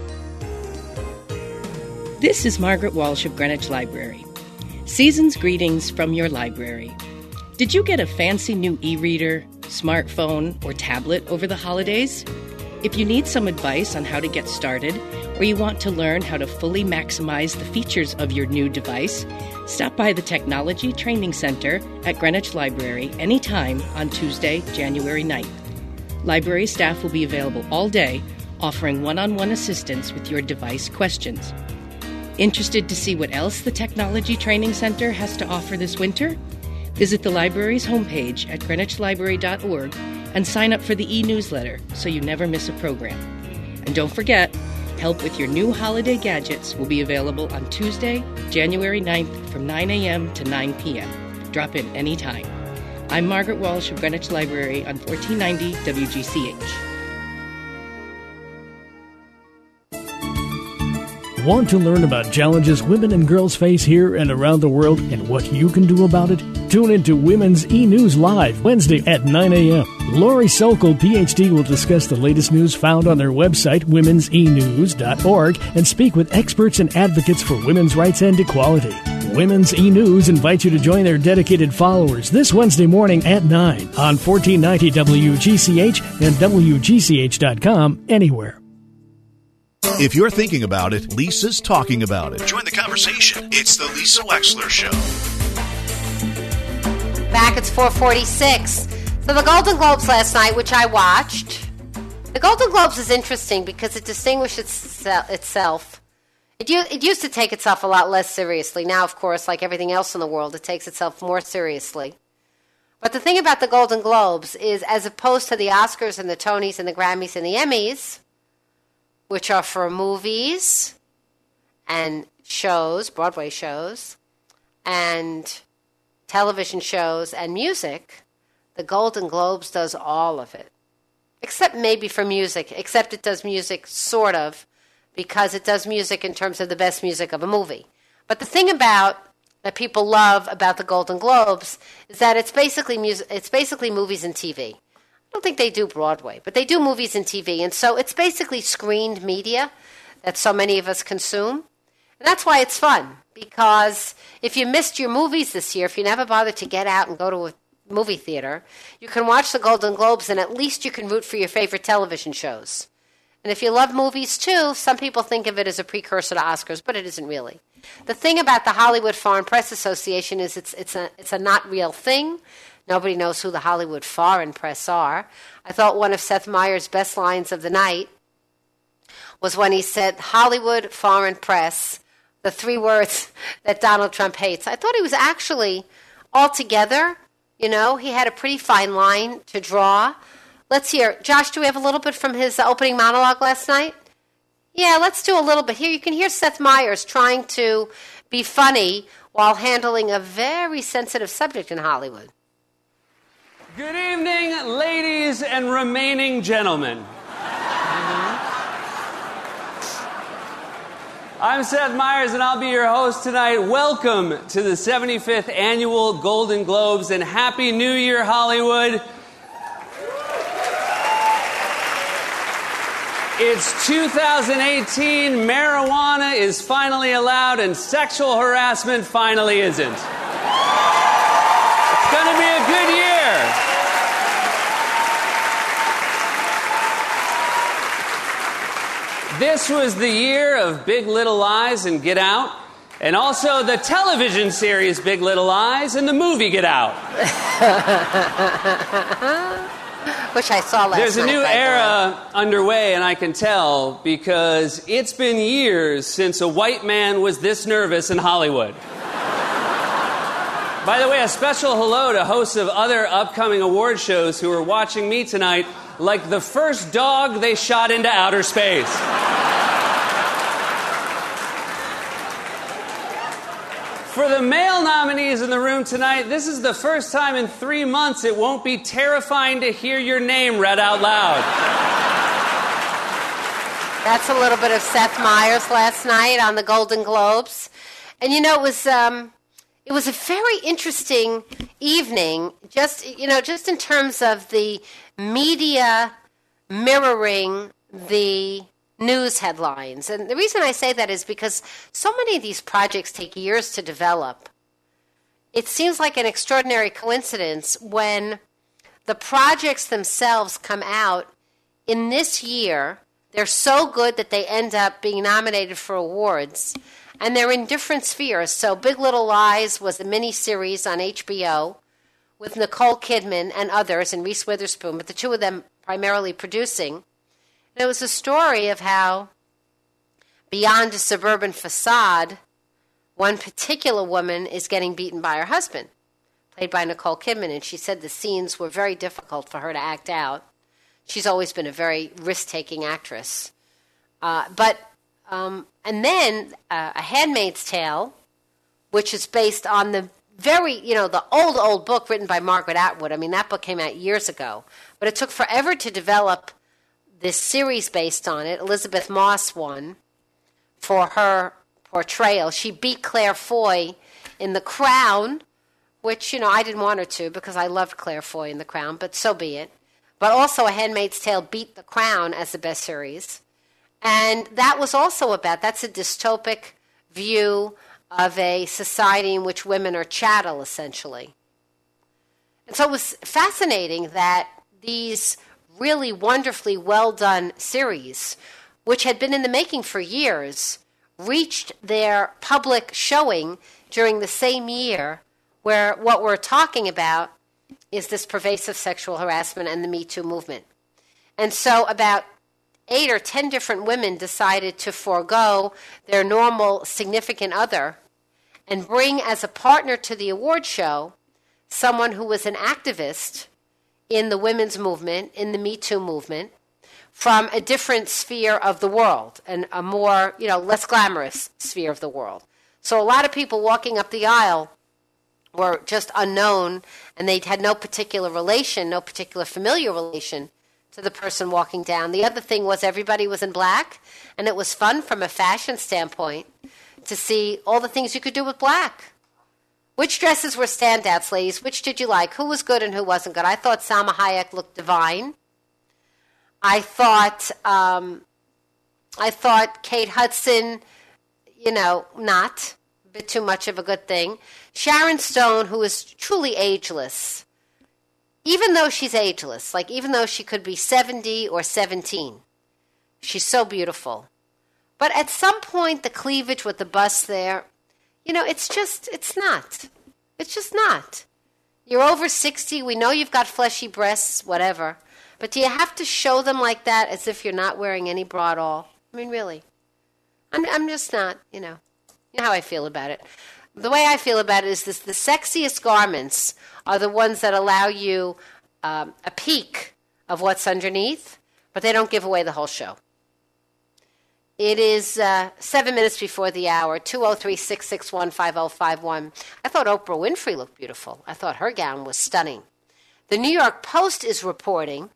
This is Margaret Walsh of Greenwich Library. Season's greetings from your library. Did you get a fancy new e-reader, smartphone, or tablet over the holidays? If you need some advice on how to get started, or you want to learn how to fully maximize the features of your new device, stop by the Technology Training Center at Greenwich Library anytime on Tuesday, January ninth. Library staff will be available all day, offering one-on-one assistance with your device questions. Interested to see what else the Technology Training Center has to offer this winter? Visit the library's homepage at greenwich library dot org and sign up for the e-newsletter so you never miss a program. And don't forget, help with your new holiday gadgets will be available on Tuesday, January ninth from nine a.m. to nine p.m. Drop in anytime. I'm Margaret Walsh of Greenwich Library on fourteen ninety W G C H.
Want to learn about challenges women and girls face here and around the world and what you can do about it? Tune into Women's E-News Live Wednesday at nine a.m. Lori Sokol, P H D, will discuss the latest news found on their website, womens e news dot org, and speak with experts and advocates for women's rights and equality. Women's E-News invites you to join their dedicated followers this Wednesday morning at nine on fourteen ninety W G C H and W G C H dot com anywhere.
If you're thinking about it, Lisa's talking about it. Join the conversation. It's the Lisa Wexler Show.
Back, it's four forty-six. So the Golden Globes last night, which I watched. The Golden Globes is interesting because it distinguished itself. It, it used to take itself a lot less seriously. Now, of course, like everything else in the world, it takes itself more seriously. But the thing about the Golden Globes is, as opposed to the Oscars and the Tonys and the Grammys and the Emmys, which are for movies and shows, Broadway shows, and television shows and music, the Golden Globes does all of it. Except maybe for music, except it does music sort of, because it does music in terms of the best music of a movie. But the thing about that people love about the Golden Globes is that it's basically music, it's basically movies and T V. I don't think they do Broadway, but they do movies and T V. And so it's basically screened media that so many of us consume. And that's why it's fun, because if you missed your movies this year, if you never bothered to get out and go to a movie theater, you can watch the Golden Globes and at least you can root for your favorite television shows. And if you love movies too, some people think of it as a precursor to Oscars, but it isn't really. The thing about the Hollywood Foreign Press Association is it's it's a it's a not real thing. Nobody knows who the Hollywood Foreign Press are. I thought one of Seth Meyers' best lines of the night was when he said, Hollywood Foreign Press, the three words that Donald Trump hates. I thought he was actually altogether, you know, he had a pretty fine line to draw. Let's hear. Josh, do we have a little bit from his opening monologue last night? Yeah, let's do a little bit. Here you can hear Seth Meyers trying to be funny while handling a very sensitive subject in Hollywood.
Good evening, ladies and remaining gentlemen. I'm Seth Meyers, and I'll be your host tonight. Welcome to the seventy-fifth Annual Golden Globes, and Happy New Year, Hollywood. It's two thousand eighteen, marijuana is finally allowed, and sexual harassment finally isn't. It's going to be a good year. This was the year of Big Little Lies and Get Out, and also the television series Big Little Lies and the movie Get Out.
Which I saw last
There's a
night,
new
by the
era
way.
underway, and I can tell because it's been years since a white man was this nervous in Hollywood. By the way, a special hello to hosts of other upcoming award shows who are watching me tonight, like the first dog they shot into outer space. For the male nominees in the room tonight, this is the first time in three months it won't be terrifying to hear your name read out loud.
That's a little bit of Seth Meyers last night on the Golden Globes. And, you know, it was um, it was a very interesting evening, just, you know, just in terms of the media mirroring the news headlines. And the reason I say that is because so many of these projects take years to develop. It seems like an extraordinary coincidence when the projects themselves come out in this year. They're so good that they end up being nominated for awards, and they're in different spheres. So Big Little Lies was a miniseries on H B O with Nicole Kidman and others, and Reese Witherspoon, but the two of them primarily producing. And it was a story of how, beyond a suburban facade, one particular woman is getting beaten by her husband, played by Nicole Kidman, and she said the scenes were very difficult for her to act out. She's always been a very risk-taking actress. Uh, but, um, and then uh, A Handmaid's Tale, which is based on the very, you know, the old, old book written by Margaret Atwood. I mean, that book came out years ago. But it took forever to develop this series based on it. Elizabeth Moss won for her portrayal. She beat Claire Foy in The Crown, which, you know, I didn't want her to because I loved Claire Foy in The Crown, but so be it. But also A Handmaid's Tale beat The Crown as the best series. And that was also about, that's a dystopic view of a society in which women are chattel, essentially. And so it was fascinating that these really wonderfully well-done series, which had been in the making for years, reached their public showing during the same year where what we're talking about is this pervasive sexual harassment and the Me Too movement. And so about eight or ten different women decided to forego their normal significant other and bring as a partner to the award show someone who was an activist in the women's movement, in the Me Too movement, from a different sphere of the world and a more, you know, less glamorous sphere of the world. So a lot of people walking up the aisle were just unknown, and they had no particular relation, no particular familiar relation to the person walking down. The other thing was everybody was in black, and it was fun from a fashion standpoint to see all the things you could do with black. Which dresses were standouts, ladies? Which did you like? Who was good and who wasn't good? I thought Salma Hayek looked divine. I thought um, I thought Kate Hudson, you know, not a bit too much of a good thing. Sharon Stone, who is truly ageless, even though she's ageless, like even though she could be seventy or seventeen, she's so beautiful. But at some point, the cleavage with the bust there, you know, it's just, it's not. It's just not. You're over sixty. We know you've got fleshy breasts, whatever. But do you have to show them like that as if you're not wearing any bra at all? I mean, really. I'm, I'm just not, you know. You know how I feel about it. The way I feel about it is this: the sexiest garments are the ones that allow you um, a peek of what's underneath, but they don't give away the whole show. It is uh, seven minutes before the hour, two oh three, six six one, five oh five one. I thought Oprah Winfrey looked beautiful. I thought her gown was stunning. The New York Post is reporting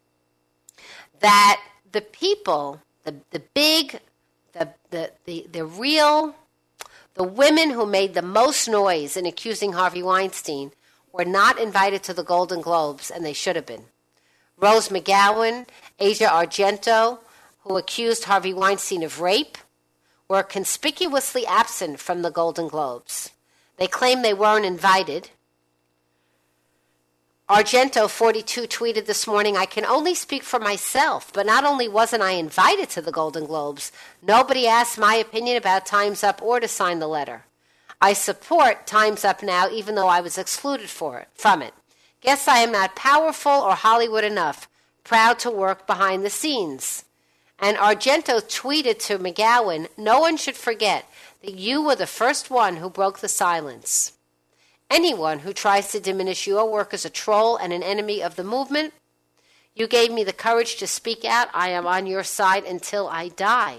that the people, the the big, the the the, the real, the women who made the most noise in accusing Harvey Weinstein were not invited to the Golden Globes, and they should have been. Rose McGowan, Asia Argento, who accused Harvey Weinstein of rape, were conspicuously absent from the Golden Globes. They claim they weren't invited. Argento, forty-two, tweeted this morning, "I can only speak for myself, but not only wasn't I invited to the Golden Globes, nobody asked my opinion about Time's Up or to sign the letter. I support Time's Up now, even though I was excluded for it, from it. Guess I am not powerful or Hollywood enough. Proud to work behind the scenes." And Argento tweeted to McGowan, "No one should forget that you were the first one who broke the silence. Anyone who tries to diminish your work is a troll and an enemy of the movement. You gave me the courage to speak out. I am on your side until I die."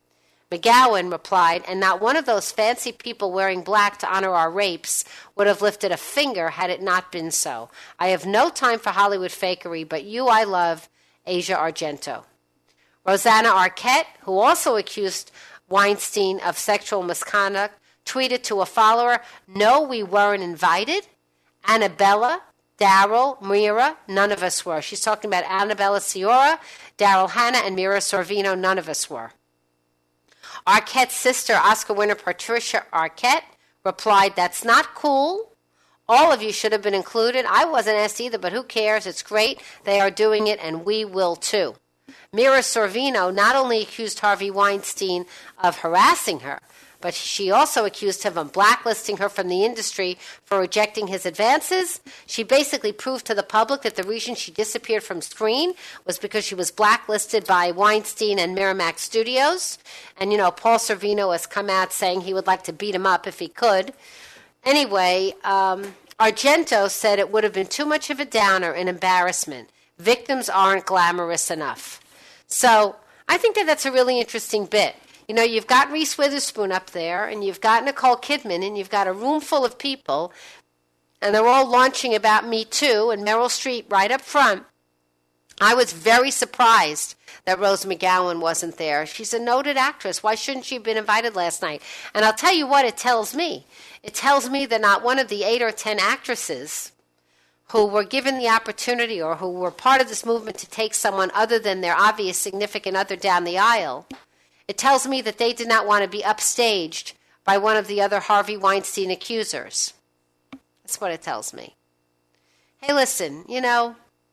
McGowan replied, "And not one of those fancy people wearing black to honor our rapes would have lifted a finger had it not been so. I have no time for Hollywood fakery, but you I love, Asia Argento." Rosanna Arquette, who also accused Weinstein of sexual misconduct, tweeted to a follower, "No, we weren't invited. Annabella, Daryl, Mira, none of us were." She's talking about Annabella Sciorra, Daryl Hannah, and Mira Sorvino. None of us were. Arquette's sister, Oscar winner Patricia Arquette, replied, "That's not cool. All of you should have been included. I wasn't asked either, but who cares? It's great. They are doing it, and we will too." Mira Sorvino not only accused Harvey Weinstein of harassing her, but she also accused him of blacklisting her from the industry for rejecting his advances. She basically proved to the public that the reason she disappeared from screen was because she was blacklisted by Weinstein and Miramax Studios. And, you know, Paul Sorvino has come out saying he would like to beat him up if he could. Anyway, um, Argento said it would have been too much of a downer, an embarrassment. Victims aren't glamorous enough. So I think that that's a really interesting bit. You know, you've got Reese Witherspoon up there, and you've got Nicole Kidman, and you've got a room full of people, and they're all launching about Me Too, and Meryl Streep right up front. I was very surprised that Rose McGowan wasn't there. She's a noted actress. Why shouldn't she have been invited last night? And I'll tell you what it tells me. It tells me that not one of the eight or ten actresses who were given the opportunity or who were part of this movement to take someone other than their obvious significant other down the aisle, it tells me that they did not want to be upstaged by one of the other Harvey Weinstein accusers. That's what it tells me. Hey, listen, you know,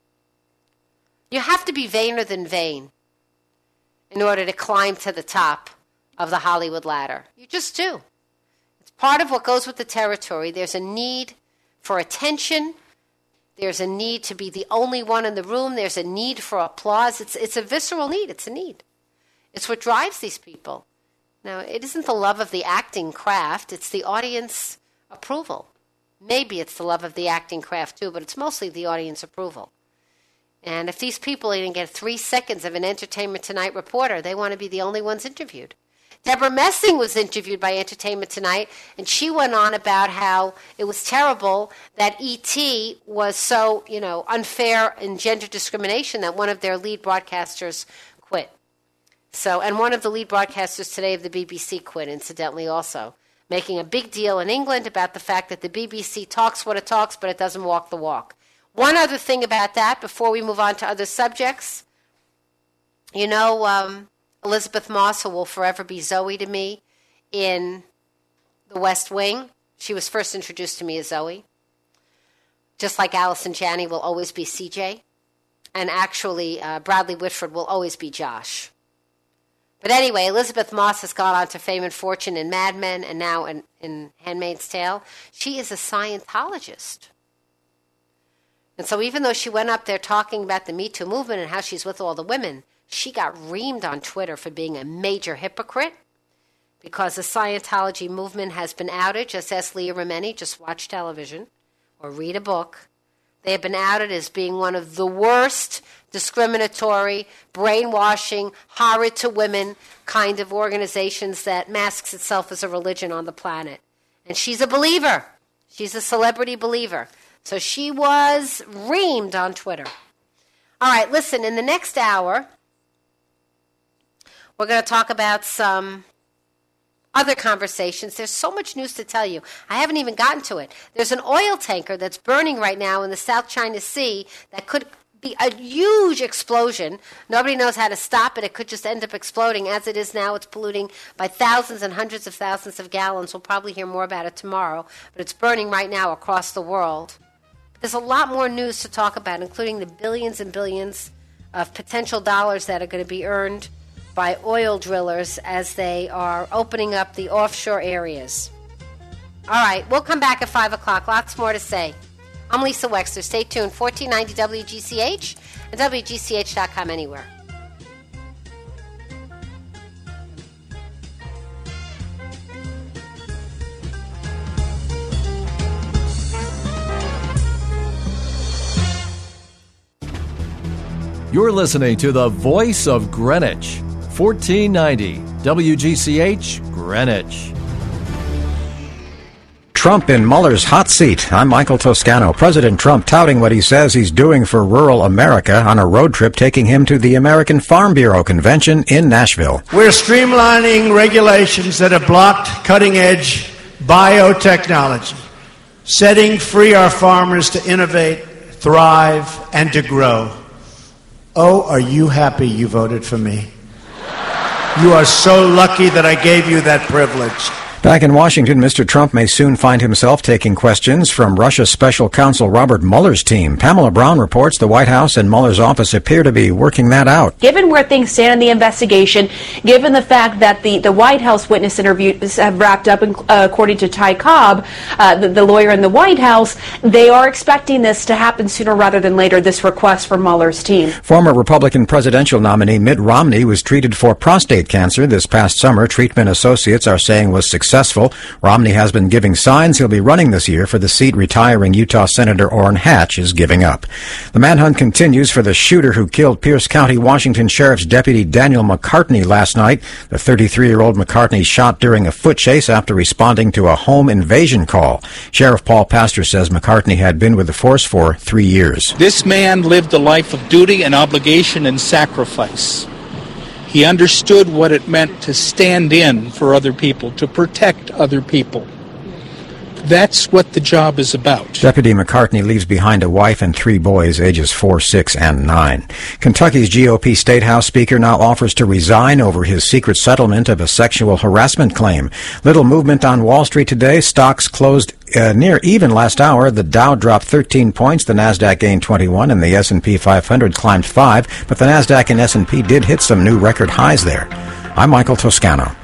you have to be vainer than vain in order to climb to the top of the Hollywood ladder. You just do. It's part of what goes with the territory. There's a need for attention. There's a need to be the only one in the room. There's a need for applause. It's it's a visceral need. It's a need. It's what drives these people. Now, it isn't the love of the acting craft. It's the audience approval. Maybe it's the love of the acting craft, too, but it's mostly the audience approval. And if these people didn't get three seconds of an Entertainment Tonight reporter, they want to be the only ones interviewed. Deborah Messing was interviewed by Entertainment Tonight, and she went on about how it was terrible that E T was so, you know, unfair in gender discrimination that one of their lead broadcasters quit. So, and one of the lead broadcasters today of the B B C quit, incidentally, also, making a big deal in England about the fact that the B B C talks what it talks, but it doesn't walk the walk. One other thing about that, before we move on to other subjects, you know, um, Elizabeth Moss, who will forever be Zoe to me in The West Wing, she was first introduced to me as Zoe, just like Allison Janney will always be C J, and actually uh, Bradley Whitford will always be Josh. But anyway, Elizabeth Moss has gone on to fame and fortune in Mad Men and now in, in Handmaid's Tale. She is a Scientologist. And so even though she went up there talking about the Me Too movement and how she's with all the women, she got reamed on Twitter for being a major hypocrite because the Scientology movement has been outed. Just ask Leah Remini, just watch television or read a book. They have been outed as being one of the worst discriminatory, brainwashing, horrid to women kind of organizations that masks itself as a religion on the planet. And she's a believer. She's a celebrity believer. So she was reamed on Twitter. All right, listen, in the next hour, we're going to talk about some other conversations. There's so much news to tell you. I haven't even gotten to it. There's an oil tanker that's burning right now in the South China Sea that could be a huge explosion. Nobody knows how to stop it. It could just end up exploding. As it is now, it's polluting by thousands and hundreds of thousands of gallons. We'll probably hear more about it tomorrow. But it's burning right now across the world. There's a lot more news to talk about, including the billions and billions of potential dollars that are going to be earned by oil drillers as they are opening up the offshore areas. All right, we'll come back at five o'clock. Lots more to say. I'm Lisa Wexler. Stay tuned. fourteen ninety W G C H and W G C H dot com anywhere.
You're listening to the Voice of Greenwich, fourteen ninety W G C H, Greenwich.
Trump in Mueller's hot seat. I'm Michael Toscano. President Trump touting what he says he's doing for rural America on a road trip taking him to the American Farm Bureau convention in Nashville.
We're streamlining regulations that have blocked cutting-edge biotechnology, setting free our farmers to innovate, thrive, and to grow. Oh, are you happy you voted for me? You are so lucky that I gave you that privilege.
Back in Washington, Mister Trump may soon find himself taking questions from Russia's special counsel Robert Mueller's team. Pamela Brown reports the White House and Mueller's office appear to be working that out.
Given where things stand in the investigation, given the fact that the, the White House witness interviews have wrapped up, uh, according to Ty Cobb, uh, the, the lawyer in the White House, they are expecting this to happen sooner rather than later, this request from Mueller's team.
Former Republican presidential nominee Mitt Romney was treated for prostate cancer this past summer. Treatment associates are saying was successful. successful. Romney has been giving signs he'll be running this year for the seat retiring Utah Senator Orrin Hatch is giving up. The manhunt continues for the shooter who killed Pierce County, Washington Sheriff's Deputy Daniel McCartney last night. The thirty-three-year-old McCartney shot during a foot chase after responding to a home invasion call. Sheriff Paul Pastor says McCartney had been with the force for three years.
This man lived a life of duty and obligation and sacrifice. He understood what it meant to stand in for other people, to protect other people. That's what the job is about.
Deputy McCartney leaves behind a wife and three boys, ages four, six, and nine. Kentucky's G O P State House Speaker now offers to resign over his secret settlement of a sexual harassment claim. Little movement on Wall Street today. Stocks closed uh, near even last hour. The Dow dropped thirteen points. The Nasdaq gained twenty-one, and the S and P five hundred climbed five. But the Nasdaq and S and P did hit some new record highs there. I'm Michael Toscano.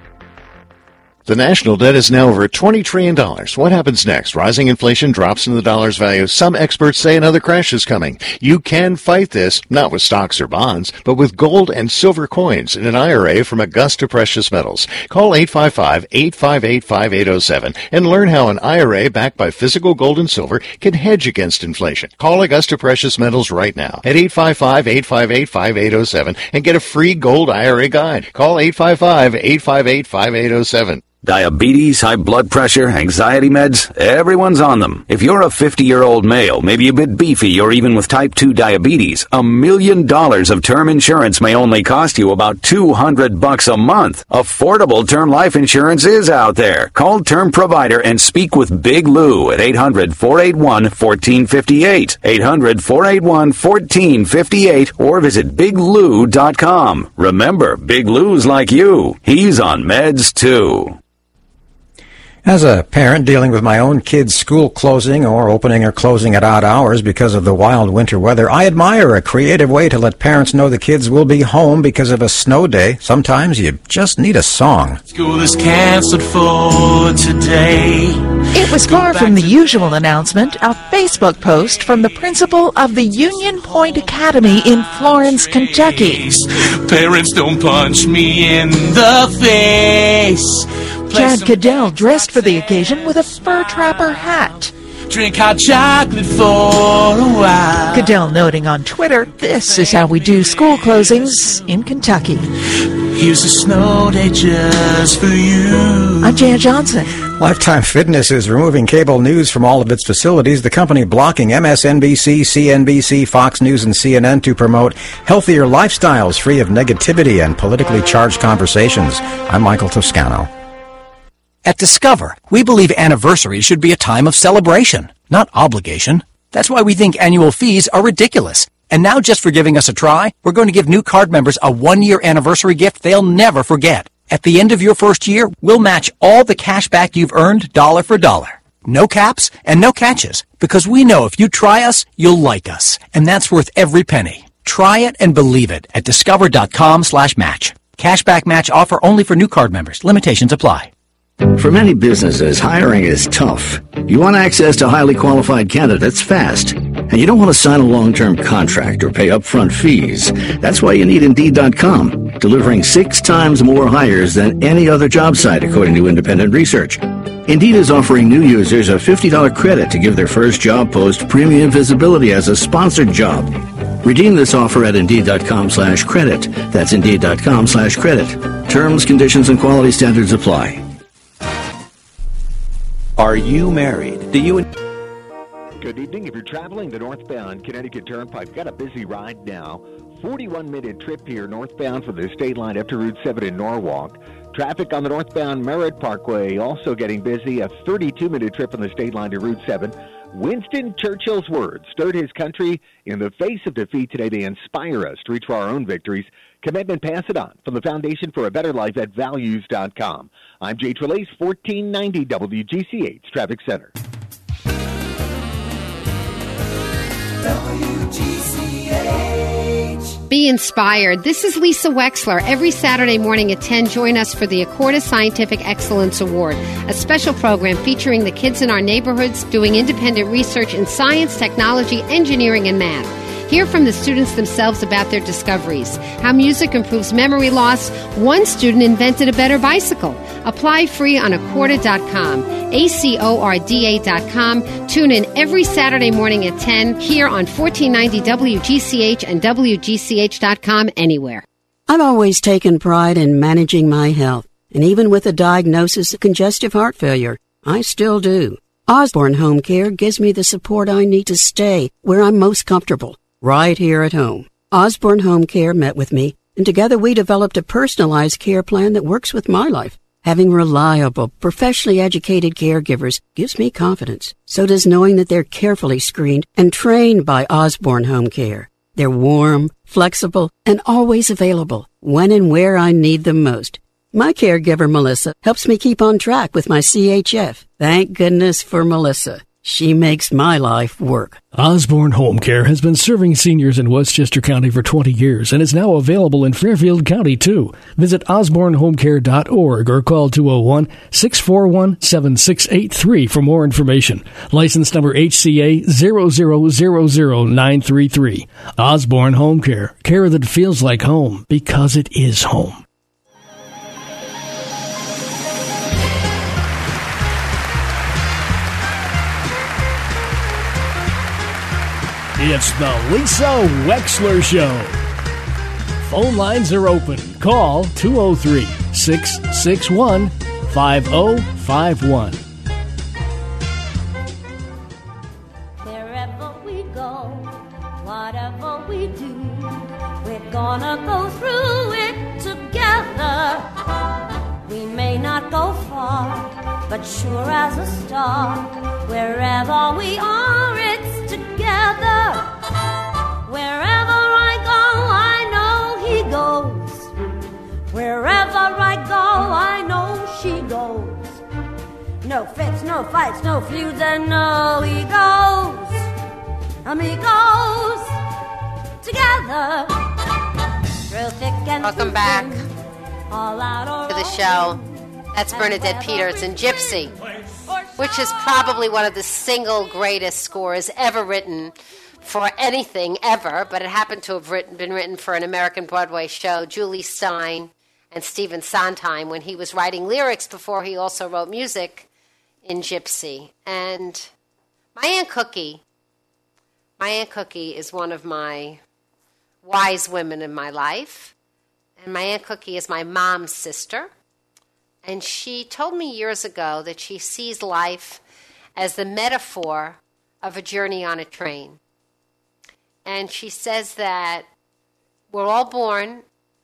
The national debt is now over twenty trillion dollars. What happens next? Rising inflation drops in the dollar's value. Some experts say another crash is coming. You can fight this, not with stocks or bonds, but with gold and silver coins in an I R A from Augusta Precious Metals. Call eight five five, eight five eight, five eight zero seven and learn how an I R A backed by physical gold and silver can hedge against inflation. Call Augusta Precious Metals right now at eight five five, eight five eight, five eight zero seven and get a free gold I R A guide. Call eight five five, eight five eight, five eight zero seven.
Diabetes, high blood pressure, anxiety meds, everyone's on them. If you're a fifty-year-old male, maybe a bit beefy, or even with type two diabetes, a million dollars of term insurance may only cost you about two hundred bucks a month. Affordable term life insurance is out there. Call Term Provider and speak with Big Lou at eight hundred, four eight one, one four five eight, eight hundred, four eight one, one four five eight, or visit big lou dot com. Remember, Big Lou's like you. He's on meds too.
As a parent dealing with my own kids' school closing or opening or closing at odd hours because of the wild winter weather, I admire a creative way to let parents know the kids will be home because of a snow day. Sometimes you just need a song.
School is canceled for today.
It was far from the usual announcement, a Facebook post from the principal of the Union Point Academy in Florence, Kentucky.
Parents, don't punch me in the face.
Chad Cadell dressed for the occasion with a fur trapper hat.
Drink hot chocolate for a while.
Cadell noting on Twitter, this is how we do school closings in Kentucky.
Here's a snow day just for you.
I'm Jan Johnson.
Lifetime Fitness is removing cable news from all of its facilities, the company blocking M S N B C, C N B C, Fox News, and C N N to promote healthier lifestyles free of negativity and politically charged conversations. I'm Michael Toscano.
At Discover, we believe anniversaries should be a time of celebration, not obligation. That's why we think annual fees are ridiculous. And now, just for giving us a try, we're going to give new card members a one-year anniversary gift they'll never forget. At the end of your first year, we'll match all the cash back you've earned dollar for dollar. No caps and no catches, because we know if you try us, you'll like us. And that's worth every penny. Try it and believe it at discover.com slash match. Cashback match offer only for new card members. Limitations apply.
For many businesses, hiring is tough. You want access to highly qualified candidates fast, and you don't want to sign a long-term contract or pay upfront fees. That's why you need Indeed dot com, delivering six times more hires than any other job site, according to independent research. Indeed is offering new users a fifty dollars credit to give their first job post premium visibility as a sponsored job. Redeem this offer at Indeed.com slash credit. That's Indeed.com slash credit. Terms, conditions, and quality standards apply.
Are you married? Do you...
Good evening. If you're traveling the northbound Connecticut Turnpike, got a busy ride now. forty-one minute trip here northbound for the state line up to Route seven in Norwalk. Traffic on the northbound Merritt Parkway also getting busy. A thirty-two minute trip on the state line to Route seven. Winston Churchill's words stirred his country. In the face of defeat today, they inspire us to reach for our own victories. Commitment, pass it on. From the Foundation for a Better Life at values dot com. I'm Jay Trelace, fourteen ninety W G C H Traffic Center.
W G C H.
Be inspired. This is Lisa Wexler. Every Saturday morning at ten, join us for the Accorda Scientific Excellence Award, a special program featuring the kids in our neighborhoods doing independent research in science, technology, engineering, and math. Hear from the students themselves about their discoveries, how music improves memory loss. One student invented a better bicycle. Apply free on accorda dot com, A C O R D A dot com. Tune in every Saturday morning at ten here on fourteen ninety W G C H and W G C H dot com anywhere.
I've always taken pride in managing my health, and even with a diagnosis of congestive heart failure, I still do. Osborne Home Care gives me the support I need to stay where I'm most comfortable, right here at home. Osborne Home Care met with me, and together we developed a personalized care plan that works with my life. Having reliable, professionally educated caregivers gives me confidence. So does knowing that they're carefully screened and trained by Osborne Home Care. They're warm, flexible, and always available when and where I need them most. My caregiver, Melissa, helps me keep on track with my C H F. Thank goodness for Melissa. She makes my life work.
Osborne Home Care has been serving seniors in Westchester County for twenty years and is now available in Fairfield County, too. Visit osborne home care dot org or call two oh one, six four one, seven six eight three for more information. License number H C A zero zero zero zero nine three three. Osborne Home Care. Care that feels like home because it is home. It's the Lisa Wexler Show. Phone lines are open. Call two oh three, six six one, five oh five one.
Wherever we go, whatever we do, we're gonna go through it together. We may not go far, but sure as a star, wherever we are, it's together. Wherever I go, I know he goes. Wherever I go, I know she goes. No fits, no fights, no feuds, and no egos. Amigos, together. Through thick and
Welcome back to the show. That's Bernadette Peters and Gypsy, which is probably one of the single greatest scores ever written for anything ever, but it happened to have written, been written for an American Broadway show, Julie Stein and Stephen Sondheim, when he was writing lyrics before he also wrote music in Gypsy. And my Aunt Cookie, my Aunt Cookie is one of my wise women in my life, and my Aunt Cookie is my mom's sister. And she told me years ago that she sees life as the metaphor of a journey on a train. And she says that we're all born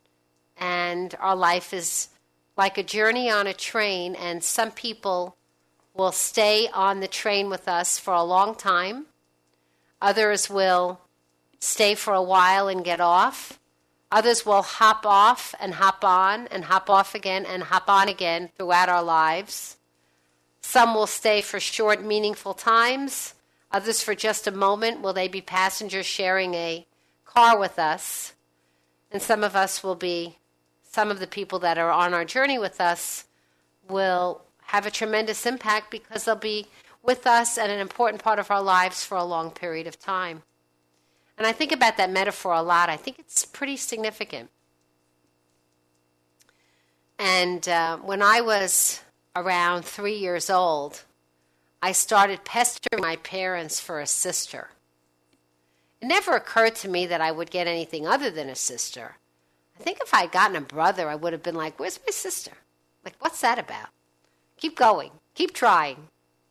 and our life is like a journey on a train, and some people will stay on the train with us for a long time. Others will stay for a while and get off. Others will hop off and hop on and hop off again and hop on again throughout our lives. Some will stay for short, meaningful times. Others for just a moment. Will they be passengers sharing a car with us? And some of us will be, some of the people that are on our journey with us will have a tremendous impact because they'll be with us at an important part of our lives for a long period of time. And I think about that metaphor a lot. I think it's pretty significant. And uh, when I was around three years old, I started pestering my parents for a sister. It never occurred to me that I would get anything other than a sister. I think if I had gotten a brother, I would have been like, where's my sister? Like, what's that about? Keep going. Keep trying.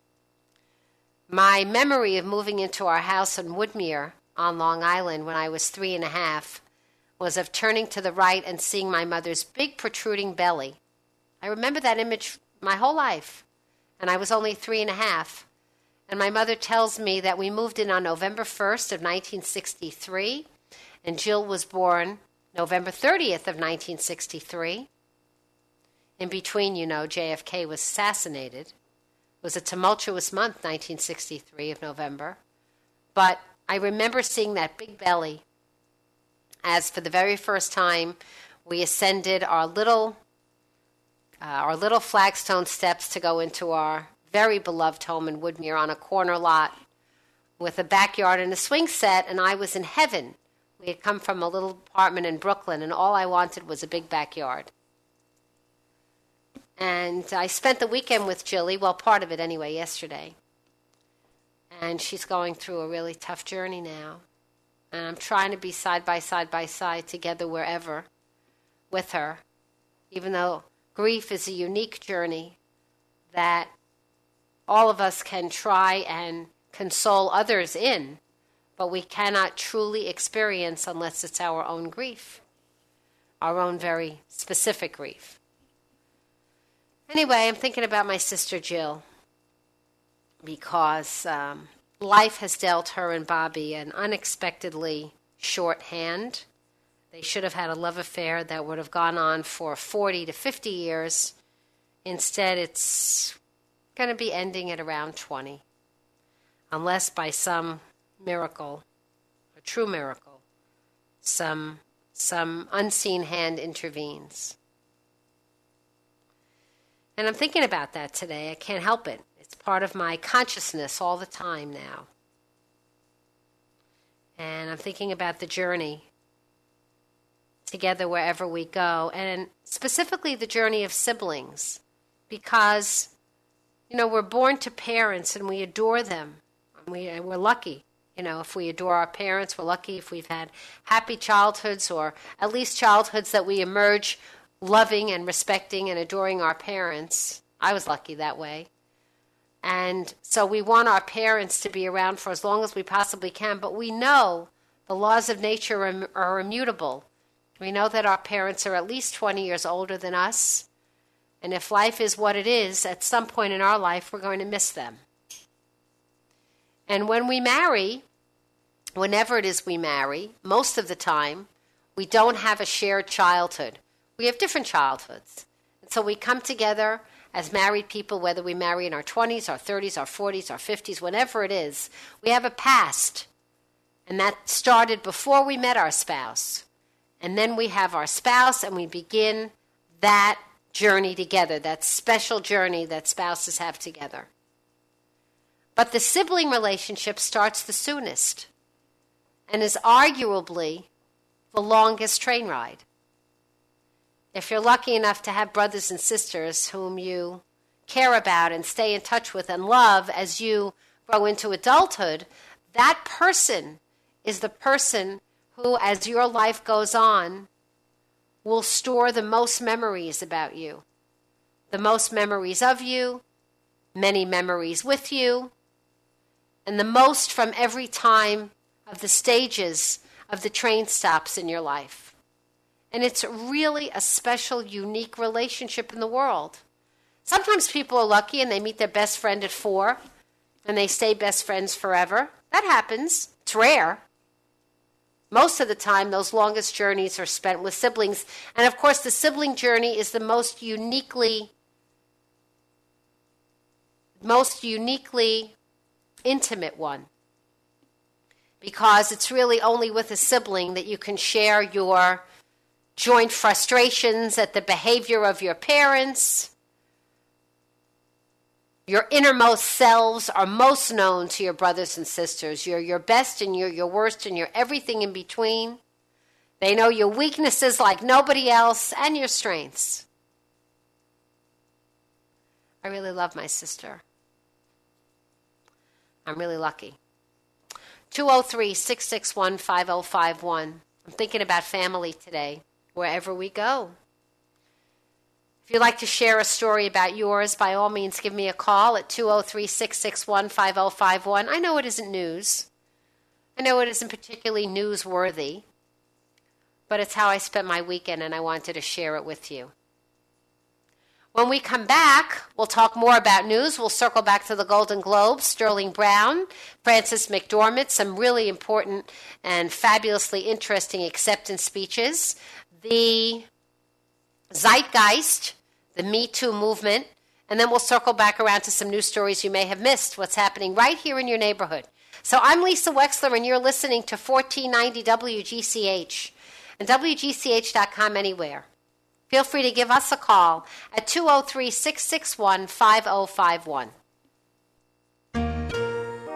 My memory of moving into our house in Woodmere on Long Island when I was three and a half was of turning to the right and seeing my mother's big protruding belly. I remember that image my whole life, and I was only three and a half. And my mother tells me that we moved in on November first of nineteen sixty-three, and Jill was born November thirtieth of nineteen sixty-three. In between, you know, J F K was assassinated. It was a tumultuous month, nineteen sixty-three of November. But I remember seeing that big belly as for the very first time we ascended our little uh, our little flagstone steps to go into our very beloved home in Woodmere on a corner lot with a backyard and a swing set, and I was in heaven. We had come from a little apartment in Brooklyn, and all I wanted was a big backyard. And I spent the weekend with Jilly, well, part of it anyway, yesterday. And she's going through a really tough journey now. And I'm trying to be side by side by side together wherever with her, even though grief is a unique journey that all of us can try and console others in, but we cannot truly experience unless it's our own grief, our own very specific grief. Anyway, I'm thinking about my sister Jill because um, life has dealt her and Bobby an unexpectedly short hand. They should have had a love affair that would have gone on for forty to fifty years. Instead, it's going to be ending at around twenty. Unless by some miracle, a true miracle, some, some unseen hand intervenes. And I'm thinking about that today. I can't help it. It's part of my consciousness all the time now. And I'm thinking about the journey together wherever we go, and specifically the journey of siblings, because, you know, we're born to parents and we adore them. We, we're lucky, you know, if we adore our parents. We're lucky if we've had happy childhoods, or at least childhoods that we emerge loving and respecting and adoring our parents. I was lucky that way. And so we want our parents to be around for as long as we possibly can, but we know the laws of nature are, are immutable. We know that our parents are at least twenty years older than us, and if life is what it is, at some point in our life, we're going to miss them. And when we marry, whenever it is we marry, most of the time, we don't have a shared childhood. We have different childhoods. And so we come together as married people, whether we marry in our twenties, our thirties, our forties, our fifties, whenever it is. We have a past, and that started before we met our spouse. And then we have our spouse, and we begin that journey together, that special journey that spouses have together. But the sibling relationship starts the soonest and is arguably the longest train ride. If you're lucky enough to have brothers and sisters whom you care about and stay in touch with and love as you grow into adulthood, that person is the person who, as your life goes on, will store the most memories about you. The most memories of you, many memories with you, and the most from every time of the stages of the train stops in your life. And it's really a special, unique relationship in the world. Sometimes people are lucky and they meet their best friend at four, and they stay best friends forever. That happens. It's rare. Most of the time, those longest journeys are spent with siblings. And of course, the sibling journey is the most uniquely, most uniquely intimate one. Because it's really only with a sibling that you can share your joint frustrations at the behavior of your parents. Your innermost selves are most known to your brothers and sisters. You're your best and you're your worst and you're everything in between. They know your weaknesses like nobody else and your strengths. I really love my sister. I'm really lucky. two oh three, six six one, five oh five one. I'm thinking about family today, wherever we go. If you'd like to share a story about yours, by all means, give me a call at two oh three, six six one, five oh five one. I know it isn't news. I know it isn't particularly newsworthy, but it's how I spent my weekend, and I wanted to share it with you. When we come back, we'll talk more about news. We'll circle back to the Golden Globes, Sterling Brown, Frances McDormand, some really important and fabulously interesting acceptance speeches. The Zeitgeist, the Me Too movement, and then we'll circle back around to some news stories you may have missed, what's happening right here in your neighborhood. So I'm Lisa Wexler, and you're listening to fourteen ninety W G C H and W G C H dot com anywhere. Feel free to give us a call at two oh three, six six one, five oh five one.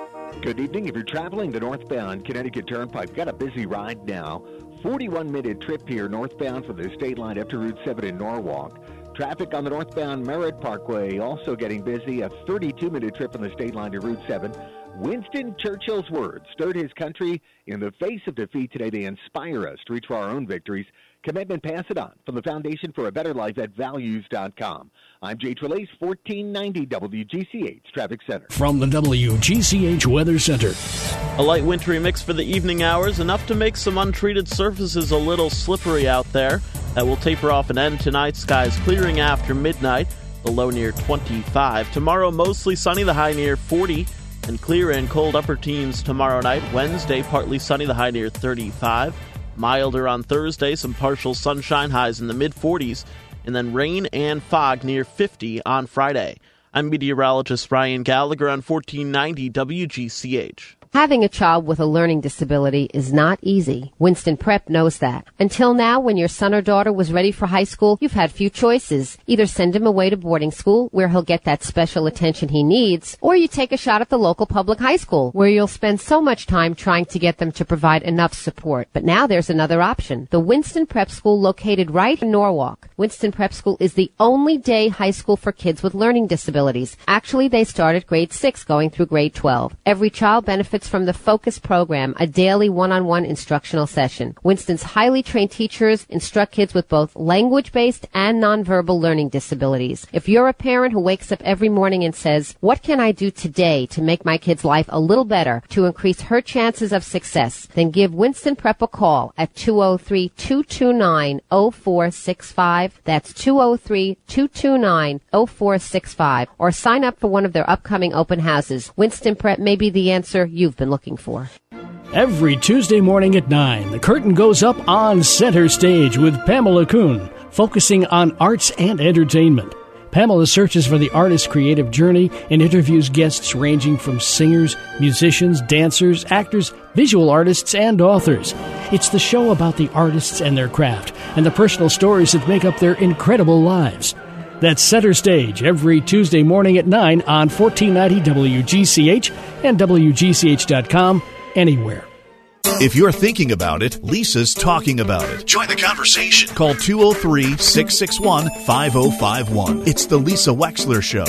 Good evening. If you're traveling the northbound Connecticut Turnpike, got a busy ride now. forty-one minute trip here northbound from the state line up to Route seven in Norwalk. Traffic on the northbound Merritt Parkway also getting busy. A thirty-two minute trip on the state line to Route seven. Winston Churchill's words stirred his country. In the face of defeat today, they inspire us to reach for our own victories. Commitment, pass it on. From the Foundation for a Better Life at values dot com. I'm Jay Trelase, fourteen ninety W G C H Traffic Center.
From the W G C H Weather Center.
A light wintry mix for the evening hours, enough to make some untreated surfaces a little slippery out there. That will taper off and end tonight. Skies clearing after midnight. The low near twenty-five. Tomorrow, mostly sunny, the high near forty. And clear and cold upper teens tomorrow night. Wednesday, partly sunny, the high near thirty-five. Milder on Thursday, some partial sunshine, highs in the mid-forties. And then rain and fog near fifty on Friday. I'm meteorologist Ryan Gallagher on fourteen ninety W G C H.
Having a child with a learning disability is not easy. Winston Prep knows that. Until now, when your son or daughter was ready for high school, you've had few choices. Either send him away to boarding school, where he'll get that special attention he needs, or you take a shot at the local public high school, where you'll spend so much time trying to get them to provide enough support. But now there's another option. The Winston Prep School, located right in Norwalk. Winston Prep School is the only day high school for kids with learning disabilities. Actually, they start at grade six, going through grade twelve. Every child benefits from the Focus program, a daily one-on-one instructional session. Winston's highly trained teachers instruct kids with both language-based and nonverbal learning disabilities. If you're a parent who wakes up every morning and says, what can I do today to make my kid's life a little better, to increase her chances of success, then give Winston Prep a call at two oh three, two two nine, oh four six five. That's two oh three, two two nine, oh four six five. Or sign up for one of their upcoming open houses. Winston Prep may be the answer you've been looking for.
Every Tuesday morning at nine, the curtain goes up on Center Stage with Pamela Kuhn, focusing on arts and entertainment. Pamela searches for the artist's creative journey and interviews guests ranging from singers, musicians, dancers, actors, visual artists, and authors. It's the show about the artists and their craft and the personal stories that make up their incredible lives. That's Center Stage every Tuesday morning at nine on fourteen ninety W G C H and W G C H dot com, anywhere.
If you're thinking about it, Lisa's talking about it. Join the conversation. Call two oh three, six six one, five oh five one. It's the Lisa Wexler Show.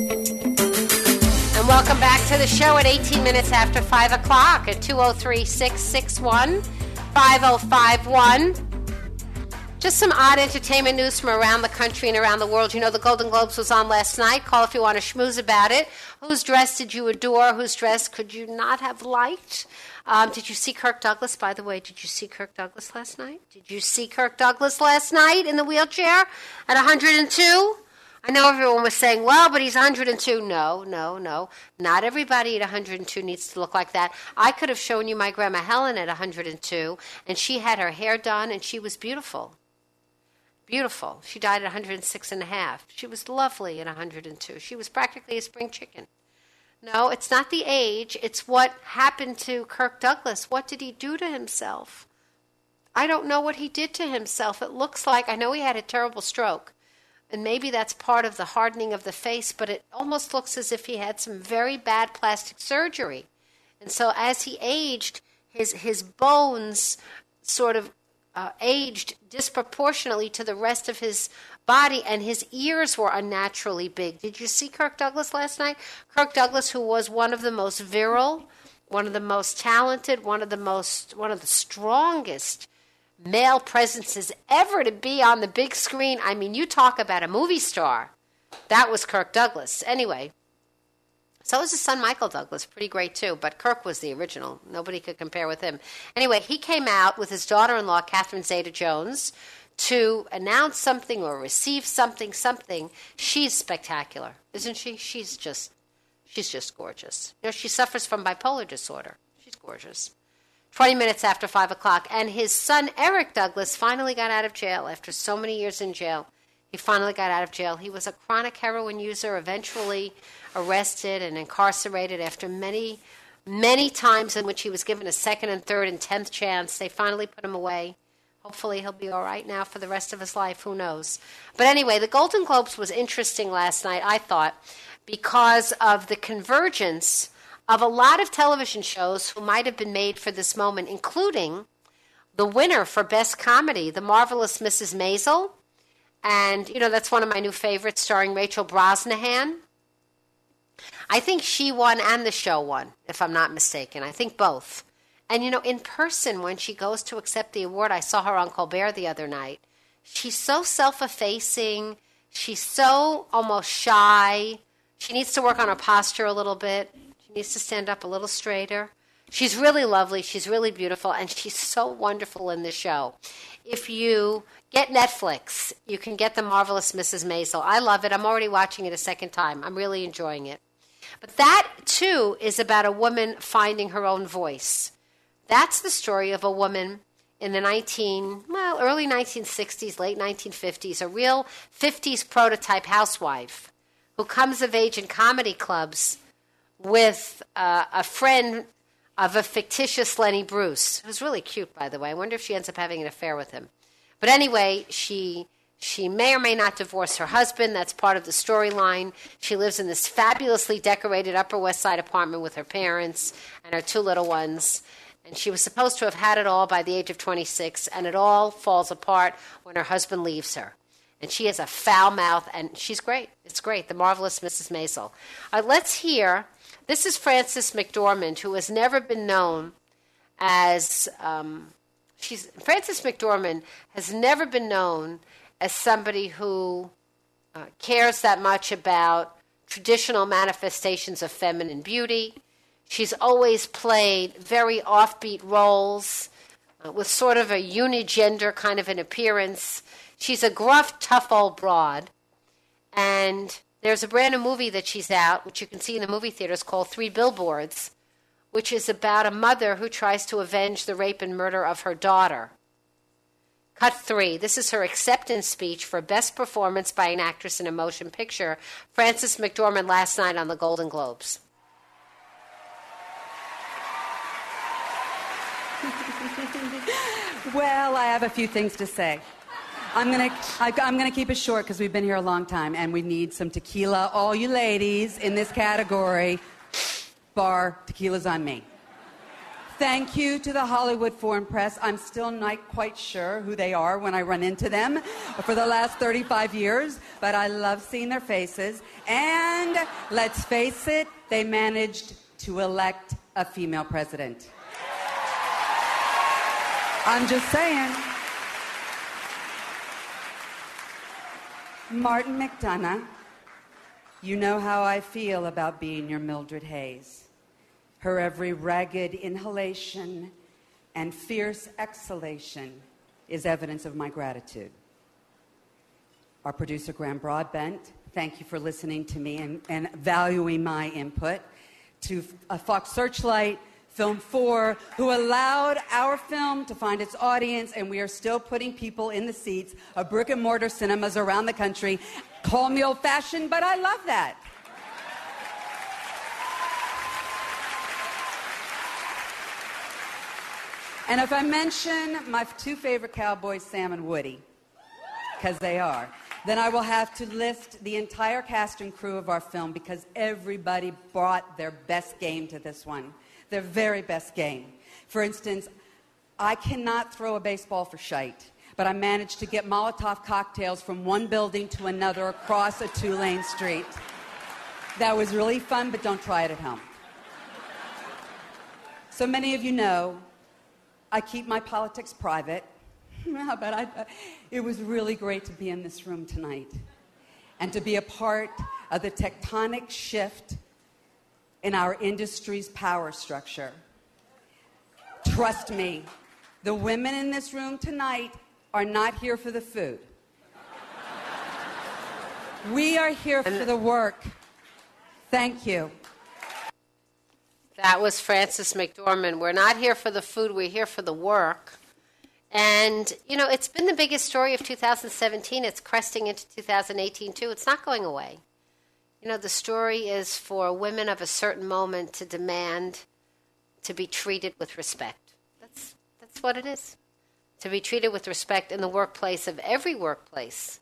And welcome back to the show at eighteen minutes after five o'clock at two oh three, six six one, five oh five one. Just some odd entertainment news from around the country and around the world. You know, the Golden Globes was on last night. Call if you want to schmooze about it. Whose dress did you adore? Whose dress could you not have liked? Um, did you see Kirk Douglas, by the way? Did you see Kirk Douglas last night? Did you see Kirk Douglas last night in the wheelchair at one hundred two? I know everyone was saying, well, but he's one hundred two. No, no, no. Not everybody at one hundred two needs to look like that. I could have shown you my Grandma Helen at one hundred two, and she had her hair done, and she was beautiful. Beautiful. She died at one hundred six and a half. She was lovely at one hundred two. She was practically a spring chicken. No, it's not the age. It's what happened to Kirk Douglas. What did he do to himself? I don't know what he did to himself. It looks like, I know he had a terrible stroke, and maybe that's part of the hardening of the face, but it almost looks as if he had some very bad plastic surgery. And so as he aged, his his bones sort of Uh, aged disproportionately to the rest of his body, and his ears were unnaturally big. Did you see Kirk Douglas last night? Kirk Douglas, who was one of the most virile, one of the most talented, one of the most, one of the strongest male presences ever to be on the big screen. I mean, you talk about a movie star. That was Kirk Douglas. Anyway, so was his son Michael Douglas, pretty great too, but Kirk was the original. Nobody could compare with him. Anyway, he came out with his daughter-in-law, Catherine Zeta-Jones, to announce something or receive something, something. She's spectacular, isn't she? She's just, she's just gorgeous. You know, she suffers from bipolar disorder. She's gorgeous. twenty minutes after five o'clock, and his son, Eric Douglas, finally got out of jail after so many years in jail. He finally got out of jail. He was a chronic heroin user, eventually arrested and incarcerated after many, many times in which he was given a second and third and tenth chance. They finally put him away. Hopefully he'll be all right now for the rest of his life. Who knows? But anyway, the Golden Globes was interesting last night, I thought, because of the convergence of a lot of television shows who might have been made for this moment, including the winner for Best Comedy, The Marvelous Missus Maisel. And, you know, that's one of my new favorites, starring Rachel Brosnahan. I think she won and the show won, if I'm not mistaken. I think both. And, you know, in person, when she goes to accept the award, I saw her on Colbert the other night. She's so self-effacing. She's so almost shy. She needs to work on her posture a little bit. She needs to stand up a little straighter. She's really lovely. She's really beautiful. And she's so wonderful in the show. If you get Netflix, you can get The Marvelous Missus Maisel. I love it. I'm already watching it a second time. I'm really enjoying it. But that, too, is about a woman finding her own voice. That's the story of a woman in the nineteen, well, early nineteen sixties, late nineteen fifties, a real fifties prototype housewife who comes of age in comedy clubs with uh, a friend of a fictitious Lenny Bruce, who's really cute, by the way. I wonder if she ends up having an affair with him. But anyway, she she may or may not divorce her husband. That's part of the storyline. She lives in this fabulously decorated Upper West Side apartment with her parents and her two little ones. And she was supposed to have had it all by the age of twenty-six, and it all falls apart when her husband leaves her. And she has a foul mouth, and she's great. It's great. The Marvelous Missus Maisel. Uh, let's hear, this is Frances McDormand, who has never been known as, um, she's Frances McDormand has never been known as somebody who uh, cares that much about traditional manifestations of feminine beauty. She's always played very offbeat roles uh, with sort of a unigender kind of an appearance. She's a gruff, tough old broad. And there's a brand new movie that she's out, which you can see in the movie theaters, called Three Billboards, which is about a mother who tries to avenge the rape and murder of her daughter. Cut three. This is her acceptance speech for Best Performance by an Actress in a Motion Picture. Frances McDormand last night on the Golden Globes.
Well, I have a few things to say. I'm gonna, I, I'm gonna keep it short because we've been here a long time, and we need some tequila. All you ladies in this category, bar tequila's on me. Thank you to the Hollywood Foreign Press. I'm still not quite sure who they are when I run into them for the last thirty-five years, but I love seeing their faces. And let's face it, they managed to elect a female president. I'm just saying. Martin McDonough, you know how I feel about being your Mildred Hayes. Her every ragged inhalation and fierce exhalation is evidence of my gratitude. Our producer, Graham Broadbent, thank you for listening to me and, and valuing my input. To uh, Fox Searchlight, Film four, who allowed our film to find its audience, and we are still putting people in the seats of brick-and-mortar cinemas around the country. Call me old-fashioned, but I love that. And if I mention my two favorite cowboys, Sam and Woody, because they are, then I will have to list the entire cast and crew of our film, because everybody brought their best game to this one. Their very best game. For instance, I cannot throw a baseball for shite, but I managed to get Molotov cocktails from one building to another across a two-lane street. That was really fun, but don't try it at home. So many of you know I keep my politics private, but I, it was really great to be in this room tonight and to be a part of the tectonic shift in our industry's power structure. Trust me, the women in this room tonight are not here for the food. We are here for the work. Thank you.
That was Frances McDormand. We're not here for the food, we're here for the work. And, you know, it's been the biggest story of two thousand seventeen. It's cresting into two thousand eighteen, too. It's not going away. You know, the story is for women of a certain moment to demand to be treated with respect. That's that's what it is. To be treated with respect in the workplace of every workplace.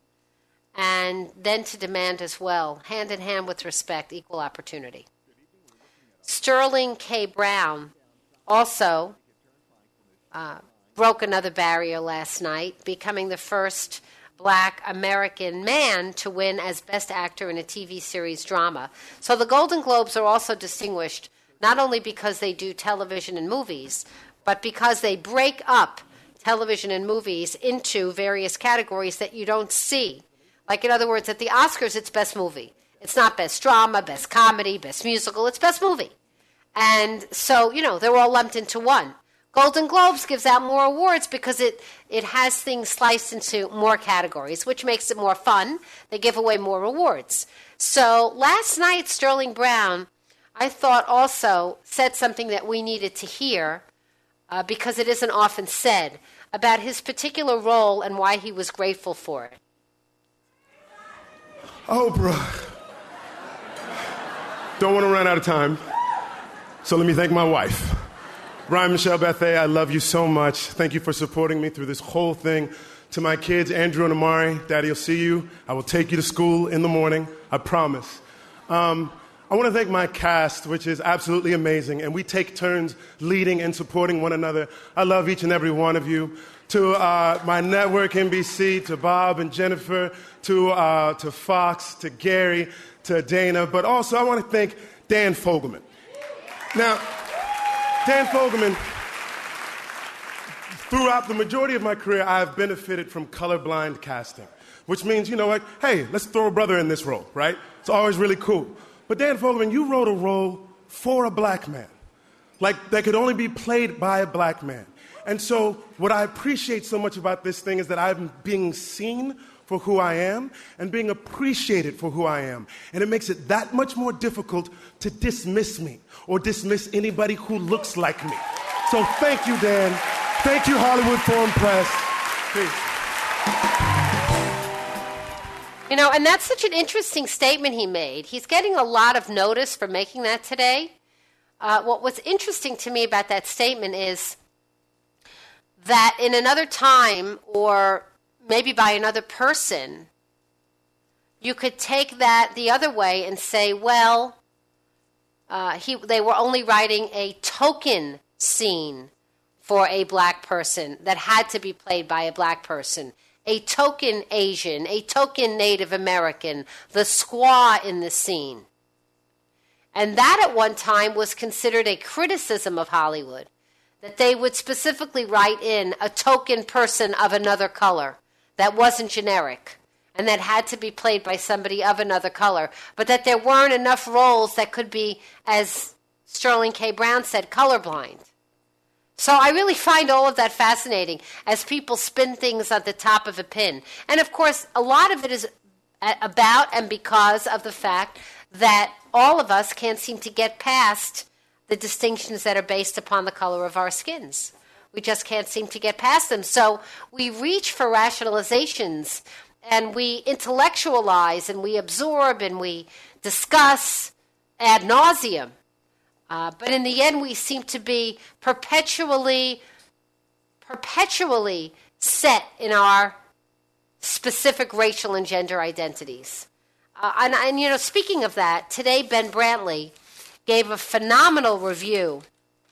And then to demand as well, hand in hand with respect, equal opportunity. Sterling K. Brown also uh, broke another barrier last night, becoming the first Black American man to win as Best Actor in a T V series drama. So the Golden Globes are also distinguished not only because they do television and movies, but because they break up television and movies into various categories that you don't see. Like, in other words, at the Oscars, it's Best Movie. It's not Best Drama, Best Comedy, Best Musical. It's Best Movie. And so, you know, they're all lumped into one. Golden Globes gives out more awards because it, it has things sliced into more categories, which makes it more fun. They give away more awards. So last night, Sterling Brown, I thought also said something that we needed to hear uh, because it isn't often said about his particular role and why he was grateful for it.
Oprah. Don't want to run out of time, so let me thank my wife. Brian Michelle Bethea, I love you so much. Thank you for supporting me through this whole thing. To my kids, Andrew and Amari, Daddy will see you. I will take you to school in the morning. I promise. Um, I want to thank my cast, which is absolutely amazing, and we take turns leading and supporting one another. I love each and every one of you. To uh, my network, N B C, to Bob and Jennifer, to, uh, to Fox, to Gary, to Dana, but also I want to thank Dan Fogelman. Now, Dan Fogelman, throughout the majority of my career, I have benefited from colorblind casting, which means, you know what, hey, let's throw a brother in this role, right? It's always really cool. But Dan Fogelman, you wrote a role for a black man, like that could only be played by a black man. And so what I appreciate so much about this thing is that I'm being seen for who I am and being appreciated for who I am. And it makes it that much more difficult to dismiss me or dismiss anybody who looks like me. So thank you, Dan. Thank you, Hollywood Foreign Press. Peace.
You know, and that's such an interesting statement he made. He's getting a lot of notice for making that today. Uh, what was interesting to me about that statement is that in another time, or maybe by another person, you could take that the other way and say, well, uh, he, they were only writing a token scene for a black person that had to be played by a black person. A token Asian, a token Native American, the squaw in the scene. And that at one time was considered a criticism of Hollywood, that they would specifically write in a token person of another color that wasn't generic and that had to be played by somebody of another color, but that there weren't enough roles that could be, as Sterling K. Brown said, colorblind. So I really find all of that fascinating as people spin things at the top of a pin. And of course, a lot of it is about and because of the fact that all of us can't seem to get past the distinctions that are based upon the color of our skins. We just can't seem to get past them. So we reach for rationalizations and we intellectualize and we absorb and we discuss ad nauseum. Uh, but in the end, we seem to be perpetually, perpetually set in our specific racial and gender identities. Uh, and, and, you know, speaking of that, today Ben Brantley gave a phenomenal review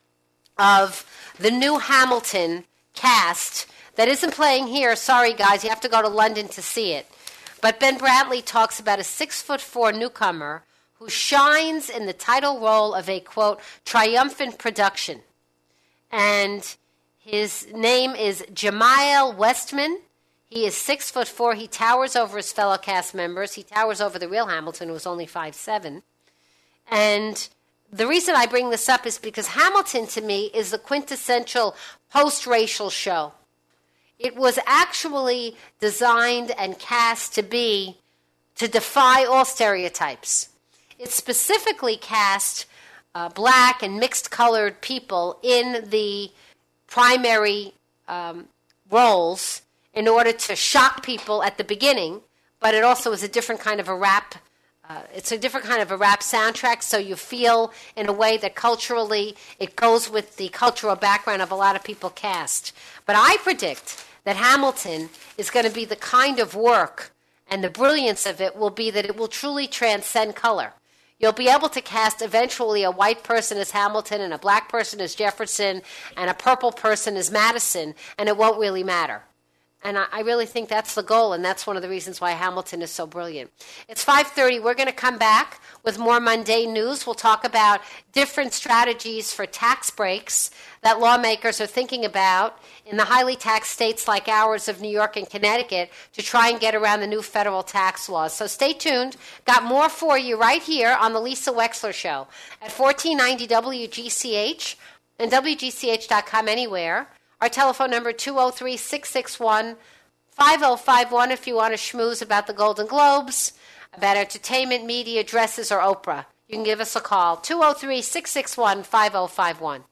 of the new Hamilton cast that isn't playing here. Sorry, guys, you have to go to London to see it. But Ben Brantley talks about a six-foot-four newcomer who shines in the title role of a, quote, triumphant production. And his name is Jamiel Westman. He is six foot four. He towers over his fellow cast members. He towers over the real Hamilton, who was only five seven. And the reason I bring this up is because Hamilton, to me, is the quintessential post-racial show. It was actually designed and cast to be, to defy all stereotypes. It specifically cast uh, black and mixed-colored people in the primary um, roles in order to shock people at the beginning, but it also is a different kind of a rap. Uh, it's a different kind of a rap soundtrack, so you feel in a way that culturally it goes with the cultural background of a lot of people cast. But I predict that Hamilton is going to be the kind of work, and the brilliance of it will be that it will truly transcend color. You'll be able to cast eventually a white person as Hamilton and a black person as Jefferson and a purple person as Madison, and it won't really matter. And I, I really think that's the goal, and that's one of the reasons why Hamilton is so brilliant. It's five thirty. We're going to come back with more mundane news. We'll talk about different strategies for tax breaks that lawmakers are thinking about in the highly taxed states like ours of New York and Connecticut to try and get around the new federal tax laws. So stay tuned. Got more for you right here on the Lisa Wexler Show at fourteen ninety W G C H and W G C H dot com anywhere. Our telephone number, two oh three, six six one, five oh five one, if you want to schmooze about the Golden Globes, about entertainment, media, dresses, or Oprah. You can give us a call, two oh three, six six one, five oh five one.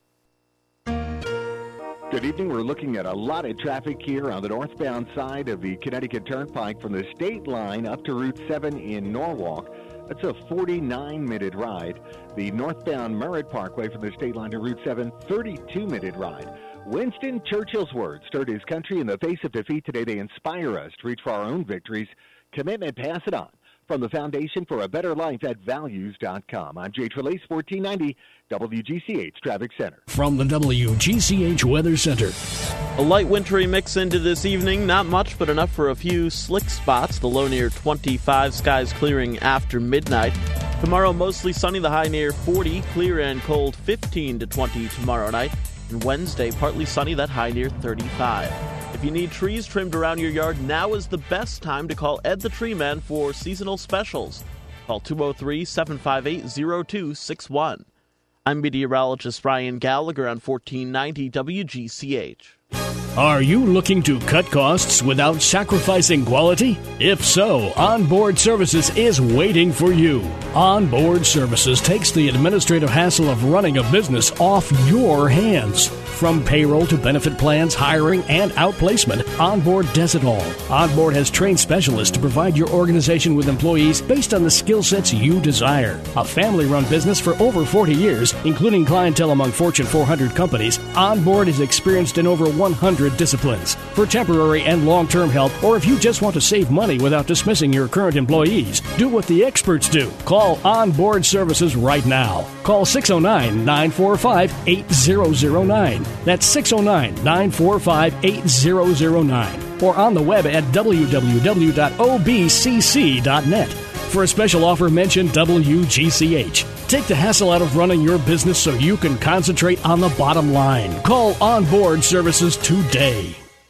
Good evening. We're looking at a lot of traffic here on the northbound side of the Connecticut Turnpike from the state line up to Route seven in Norwalk. That's a forty-nine minute ride. The northbound Merritt Parkway from the state line to Route seven, thirty-two minute ride. Winston Churchill's words stirred his country in the face of defeat. Today they inspire us to reach for our own victories. Commitment, pass it on. From the Foundation for a Better Life at values dot com. I'm Jay Trelace, fourteen ninety W G C H Traffic Center.
From the W G C H Weather Center.
A light wintry mix into this evening. Not much, but enough for a few slick spots. The low near twenty-five, skies clearing after midnight. Tomorrow, mostly sunny, the high near forty. Clear and cold, fifteen to twenty tomorrow night. And Wednesday, partly sunny, that high near thirty-five. If you need trees trimmed around your yard, now is the best time to call Ed the Tree Man for seasonal specials. Call two oh three, seven five eight, oh two six one. I'm meteorologist Ryan Gallagher on fourteen ninety W G C H.
Are you looking to cut costs without sacrificing quality? If so, Onboard Services is waiting for you. Onboard Services takes the administrative hassle of running a business off your hands. From payroll to benefit plans, hiring, and outplacement, Onboard does it all. Onboard has trained specialists to provide your organization with employees based on the skill sets you desire. A family-run business for over forty years, including clientele among Fortune four hundred companies, Onboard is experienced in over one hundred disciplines. For temporary and long-term help, or if you just want to save money without dismissing your current employees, do what the experts do. Call Onboard Services right now. Call six oh nine, nine four five, eight oh oh nine. That's six oh nine, nine four five, eight oh oh nine. Or on the web at w w w dot o b c c dot net. For a special offer, mention W G C H. Take the hassle out of running your business so you can concentrate on the bottom line. Call Onboard Services today.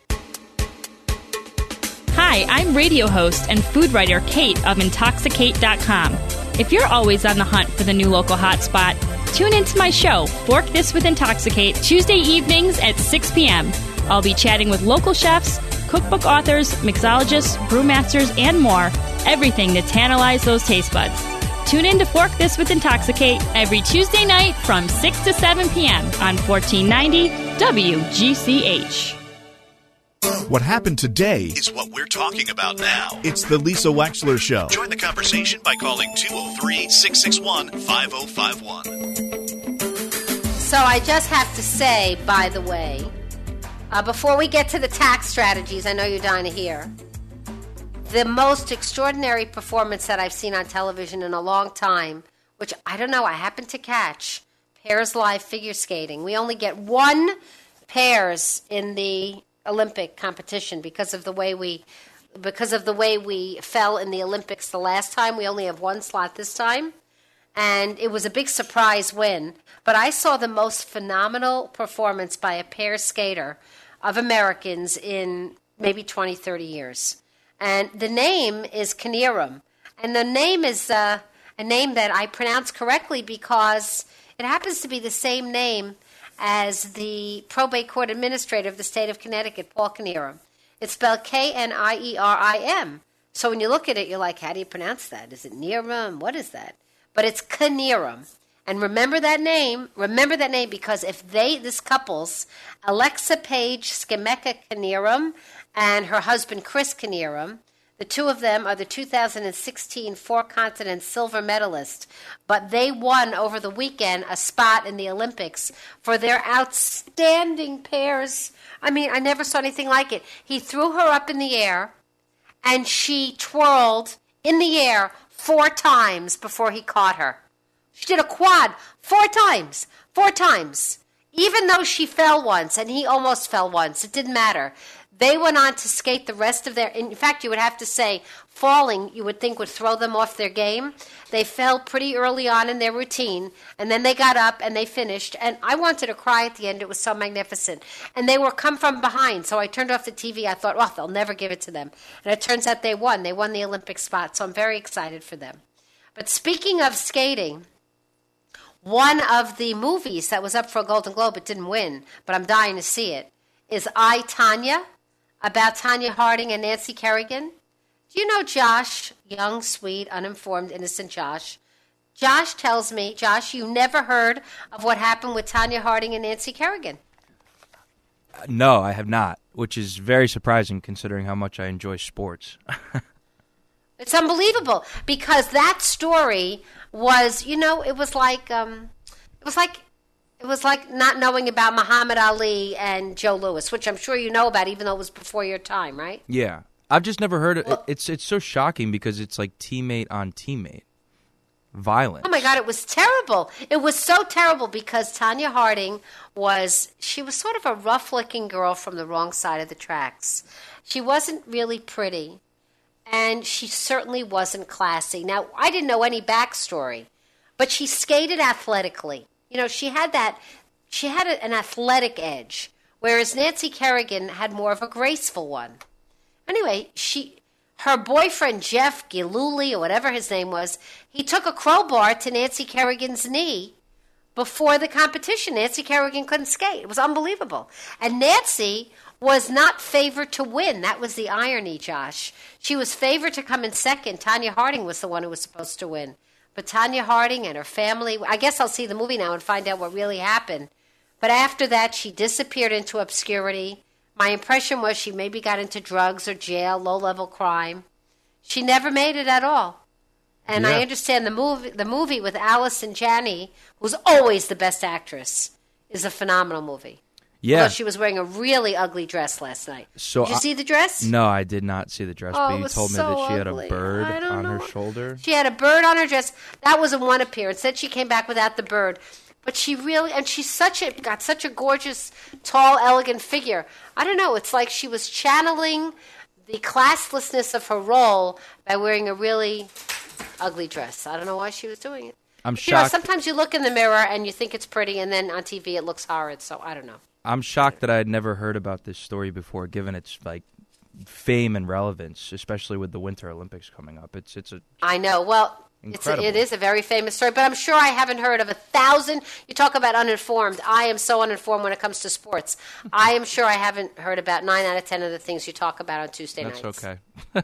Hi, I'm radio host and food writer Kate of intoxicate dot com. If you're always on the hunt for the new local hotspot, tune into my show, Fork This with Intoxicate, Tuesday evenings at six p.m. I'll be chatting with local chefs, cookbook authors, mixologists, brewmasters, and more. Everything to tantalize those taste buds. Tune in to Fork This with Intoxicate every Tuesday night from six to seven p.m. on fourteen ninety W G C H.
What happened today is what we're talking about now. It's the Lisa Wexler Show. Join the conversation by calling two oh three, six six one, five oh five one.
So I just have to say, by the way, uh, before we get to the tax strategies, I know you're dying to hear, the most extraordinary performance that I've seen on television in a long time, which I don't know, I happened to catch, Pairs Live Figure Skating. We only get one pairs in the Olympic competition because of the way we because of the way we fell in the Olympics the last time. We only have one slot this time, and it was a big surprise win. But I saw the most phenomenal performance by a pair skater of Americans in maybe twenty, thirty years. And the name is Knierim. And the name is uh, a name that I pronounce correctly because it happens to be the same name as the probate court administrator of the state of Connecticut, Paul Knierim. It's spelled K N I E R I M. So when you look at it, you're like, how do you pronounce that? Is it Knierim? What is that? But it's Knierim. And remember that name. Remember that name because if they, this couple's, Alexa Page Skemeka Knierim and her husband Chris Knierim, the two of them are the two thousand sixteen four-continent silver medalists, but they won over the weekend a spot in the Olympics for their outstanding pairs. I mean, I never saw anything like it. He threw her up in the air, and she twirled in the air four times before he caught her. She did a quad four times, four times. Even though she fell once and he almost fell once, it didn't matter. They went on to skate the rest of their... In fact, you would have to say falling, you would think, would throw them off their game. They fell pretty early on in their routine, and then they got up and they finished. And I wanted to cry at the end. It was so magnificent. And they were come from behind, so I turned off the T V. I thought, oh, they'll never give it to them. And it turns out they won. They won the Olympic spot, so I'm very excited for them. But speaking of skating... One of the movies that was up for a Golden Globe, it didn't win, but I'm dying to see it, is I, Tonya, about Tonya Harding and Nancy Kerrigan. Do you know Josh, young, sweet, uninformed, innocent Josh? Josh tells me, Josh, you never heard of what happened with Tonya Harding and Nancy Kerrigan?
No, I have not, which is very surprising considering how much I enjoy sports.
It's unbelievable because that story was, you know, it was like, um, it was like, it was like not knowing about Muhammad Ali and Joe Louis, which I'm sure you know about, even though it was before your time, right?
Yeah, I've just never heard it. Well, it's it's so shocking because it's like teammate on teammate violence.
Oh my God, it was terrible. It was so terrible because Tonya Harding was, she was sort of a rough-looking girl from the wrong side of the tracks. She wasn't really pretty. And she certainly wasn't classy. Now, I didn't know any backstory, but she skated athletically. You know, she had that, she had an athletic edge, whereas Nancy Kerrigan had more of a graceful one. Anyway, she, her boyfriend, Jeff Gillooly, or whatever his name was, he took a crowbar to Nancy Kerrigan's knee before the competition. Nancy Kerrigan couldn't skate. It was unbelievable. And Nancy was not favored to win. That was the irony, Josh. She was favored to come in second. Tonya Harding was the one who was supposed to win. But Tonya Harding and her family, I guess I'll see the movie now and find out what really happened. But after that, she disappeared into obscurity. My impression was she maybe got into drugs or jail, low-level crime. She never made it at all. And yeah. I understand the movie, the movie with Allison Janney, who's always the best actress, is a phenomenal movie.
Yeah.
Although she was wearing a really ugly dress last night.
So
did you
I,
see the dress?
No, I did not see the dress,
oh,
but you told
so
me that she
ugly.
had a bird on
know.
her shoulder.
She had a bird on her dress. That was in one appearance. Then she came back without the bird. But she really, and she's such a, got such a gorgeous, tall, elegant figure. I don't know, it's like she was channeling the classlessness of her role by wearing a really ugly dress. I don't know why she was doing it.
I'm
but,
shocked.
You know, sometimes you look in the mirror and you think it's pretty, and then on T V it looks horrid, so I don't know.
I'm shocked that I had never heard about this story before, given its like fame and relevance, especially with the Winter Olympics coming up. It's it's a
I know. Well, it's a, it is a very famous story, but I'm sure I haven't heard of a thousand. You talk about uninformed. I am so uninformed when it comes to sports. I am sure I haven't heard about nine out of ten of the things you talk about on Tuesday
That's
nights.
okay.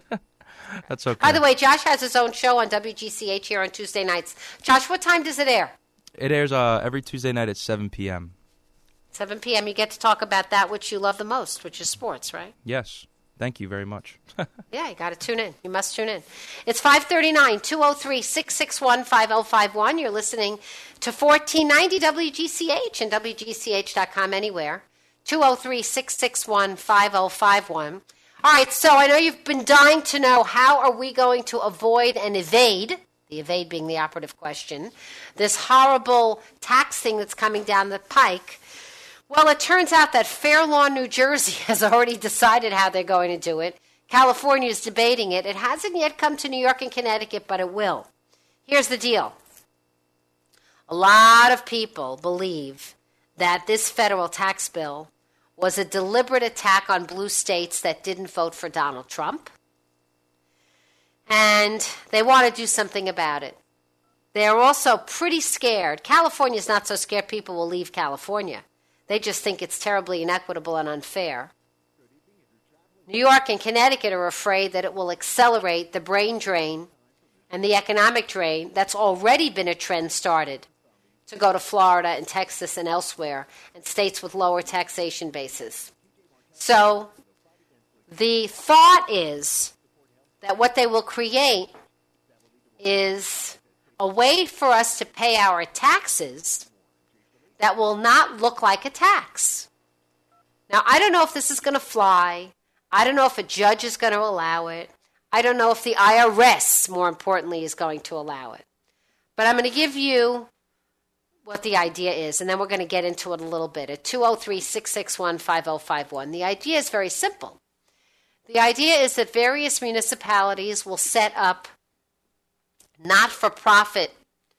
That's okay.
By the way, Josh has his own show on W G C H here on Tuesday nights. Josh, what time does it air?
It airs uh, every Tuesday night at seven p.m.
seven p.m. You get to talk about that which you love the most, which is sports, right?
Yes. Thank you very much.
Yeah, you got to tune in. You must tune in. It's five thirty-nine, two oh three, six six one, five oh five one. You're listening to fourteen ninety W G C H and W G C H dot com anywhere. two oh three, six six one, five oh five one. All right, so I know you've been dying to know how are we going to avoid and evade, the evade being the operative question, this horrible tax thing that's coming down the pike. Well, it turns out that Fair Lawn, New Jersey has already decided how they're going to do it. California is debating it. It hasn't yet come to New York and Connecticut, but it will. Here's the deal. A lot of people believe that this federal tax bill was a deliberate attack on blue states that didn't vote for Donald Trump. And they want to do something about it. They're also pretty scared. California's not so scared people will leave California. They just think it's terribly inequitable and unfair. New York and Connecticut are afraid that it will accelerate the brain drain and the economic drain that's already been a trend started to go to Florida and Texas and elsewhere, and states with lower taxation bases. So the thought is that what they will create is a way for us to pay our taxes that will not look like a tax. Now, I don't know if this is going to fly. I don't know if a judge is going to allow it. I don't know if the I R S, more importantly, is going to allow it. But I'm going to give you what the idea is, and then we're going to get into it a little bit at two oh three, six six one, five oh five one. The idea is very simple. The idea is that various municipalities will set up not-for-profit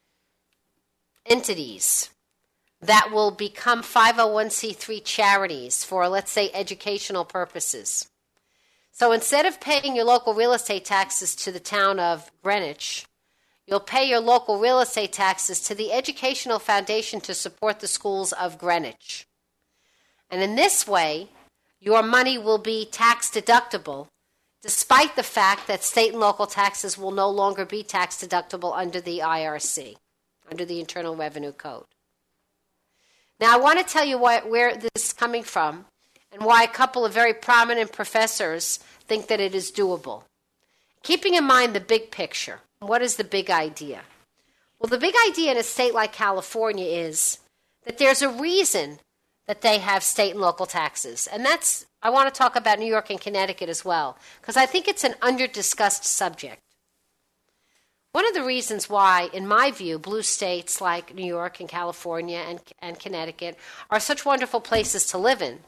entities that will become five oh one c three charities for, let's say, educational purposes. So instead of paying your local real estate taxes to the town of Greenwich, you'll pay your local real estate taxes to the Educational Foundation to support the schools of Greenwich. And in this way, your money will be tax deductible, despite the fact that state and local taxes will no longer be tax deductible under the I R C, under the Internal Revenue Code. Now, I want to tell you why, where this is coming from and why a couple of very prominent professors think that it is doable. Keeping in mind the big picture, what is the big idea? Well, the big idea in a state like California is that there's a reason that they have state and local taxes. And that's, I want to talk about New York and Connecticut as well, because I think it's an under-discussed subject. One of the reasons why, in my view, blue states like New York and California and, and Connecticut are such wonderful places to live in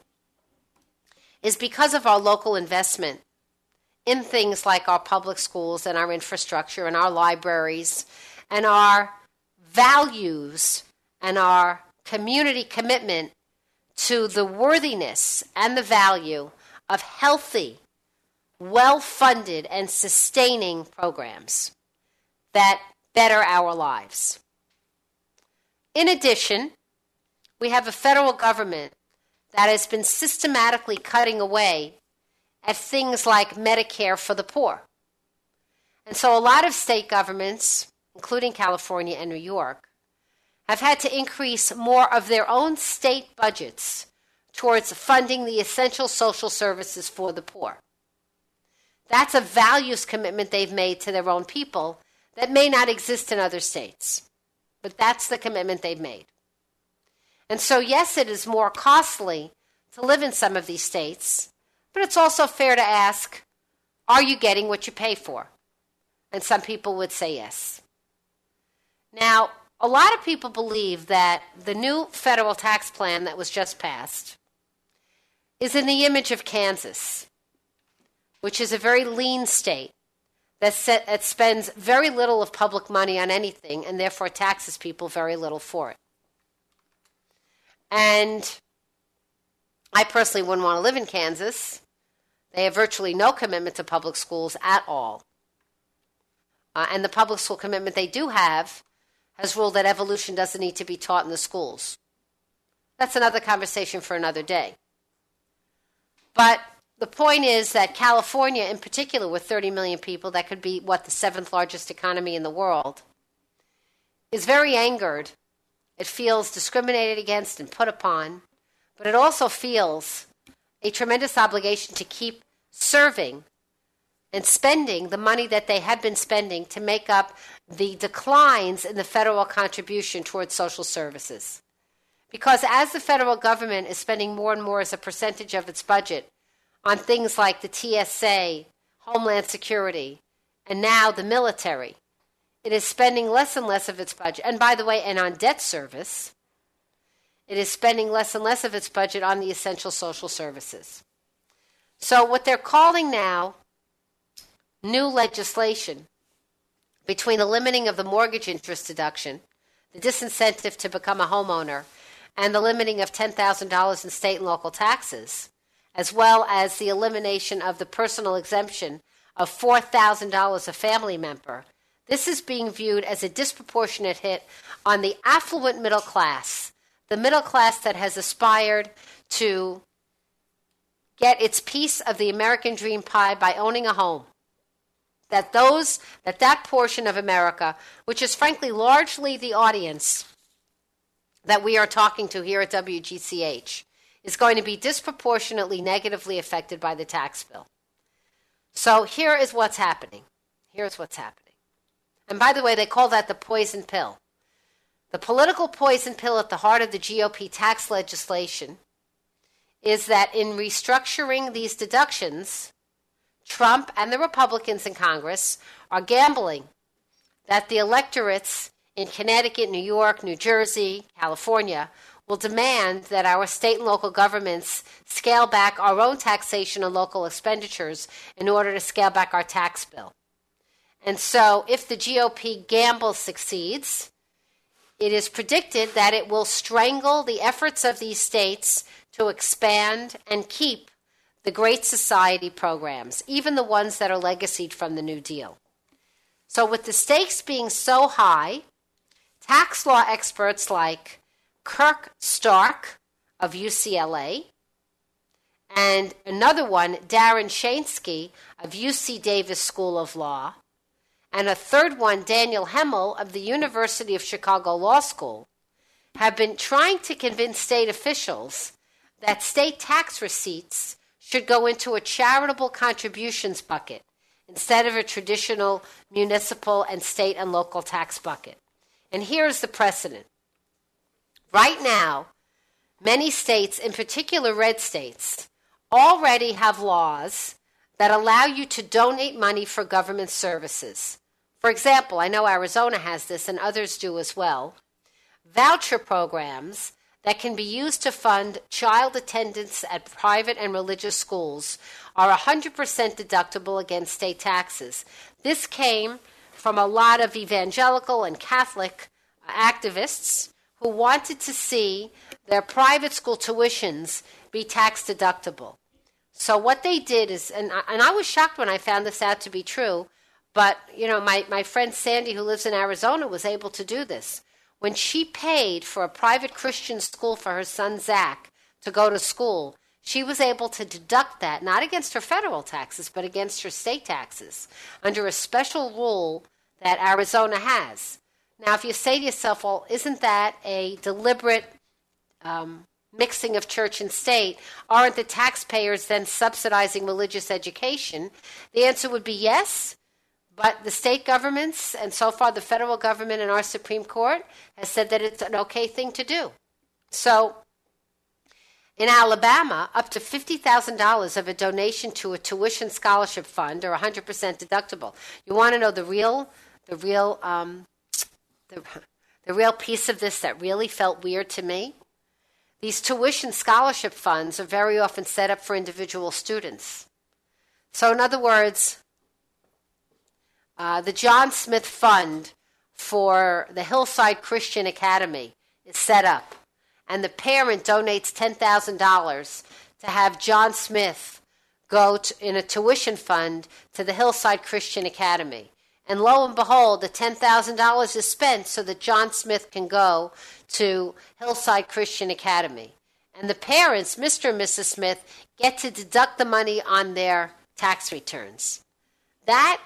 is because of our local investment in things like our public schools and our infrastructure and our libraries and our values and our community commitment to the worthiness and the value of healthy, well-funded, and sustaining programs that better our lives. In addition, we have a federal government that has been systematically cutting away at things like Medicare for the poor. And so a lot of state governments, including California and New York, have had to increase more of their own state budgets towards funding the essential social services for the poor. That's a values commitment they've made to their own people that may not exist in other states. But that's the commitment they've made. And so, yes, it is more costly to live in some of these states, but it's also fair to ask, are you getting what you pay for? And some people would say yes. Now, a lot of people believe that the new federal tax plan that was just passed is in the image of Kansas, which is a very lean state that, set, that spends very little of public money on anything and therefore taxes people very little for it. And I personally wouldn't want to live in Kansas. They have virtually no commitment to public schools at all. Uh, and the public school commitment they do have has ruled that evolution doesn't need to be taught in the schools. That's another conversation for another day. But the point is that California, in particular, with thirty million people, that could be, what, the seventh largest economy in the world, is very angered. It feels discriminated against and put upon, but it also feels a tremendous obligation to keep serving and spending the money that they have been spending to make up the declines in the federal contribution towards social services. Because as the federal government is spending more and more as a percentage of its budget on things like the T S A, Homeland Security, and now the military, it is spending less and less of its budget. And by the way, and on debt service, it is spending less and less of its budget on the essential social services. So what they're calling now new legislation between the limiting of the mortgage interest deduction, the disincentive to become a homeowner, and the limiting of ten thousand dollars in state and local taxes, as well as the elimination of the personal exemption of four thousand dollars a family member, this is being viewed as a disproportionate hit on the affluent middle class, the middle class that has aspired to get its piece of the American dream pie by owning a home. That those, that that portion of America, which is frankly largely the audience that we are talking to here at W G C H, is going to be disproportionately negatively affected by the tax bill. So here is what's happening. Here's what's happening. And by the way, they call that the poison pill. The political poison pill at the heart of the G O P tax legislation is that in restructuring these deductions Trump and the Republicans in Congress are gambling that the electorates in Connecticut, New York, New Jersey, California will demand that our state and local governments scale back our own taxation and local expenditures in order to scale back our tax bill. And so if the G O P gamble succeeds, it is predicted that it will strangle the efforts of these states to expand and keep the Great Society programs, even the ones that are legacied from the New Deal. So with the stakes being so high, tax law experts like Kirk Stark of U C L A and another one, Darren Shansky of U C Davis School of Law, and a third one, Daniel Hemmel of the University of Chicago Law School, have been trying to convince state officials that state tax receipts should go into a charitable contributions bucket instead of a traditional municipal and state and local tax bucket. And here's the precedent. Right now, many states, in particular red states, already have laws that allow you to donate money for government services. For example, I know Arizona has this and others do as well. Voucher programs that can be used to fund child attendance at private and religious schools are one hundred percent deductible against state taxes. This came from a lot of evangelical and Catholic activists who wanted to see their private school tuitions be tax deductible. So what they did is, and I, and I was shocked when I found this out to be true, but you know, my, my friend Sandy, who lives in Arizona, was able to do this. When she paid for a private Christian school for her son Zach to go to school, she was able to deduct that, not against her federal taxes, but against her state taxes, under a special rule that Arizona has. Now, if you say to yourself, well, isn't that a deliberate um, mixing of church and state? Aren't the taxpayers then subsidizing religious education? The answer would be yes. But the state governments, and so far the federal government and our Supreme Court, has said that it's an okay thing to do. So in Alabama, up to fifty thousand dollars of a donation to a tuition scholarship fund are one hundred percent deductible. You want to know the real, the real, um, the, the real piece of this that really felt weird to me? These tuition scholarship funds are very often set up for individual students. So in other words, Uh, the John Smith Fund for the Hillside Christian Academy is set up, and the parent donates ten thousand dollars to have John Smith go to, in a tuition fund to the Hillside Christian Academy. And lo and behold, the ten thousand dollars is spent so that John Smith can go to Hillside Christian Academy. And the parents, Mister and Missus Smith, get to deduct the money on their tax returns. That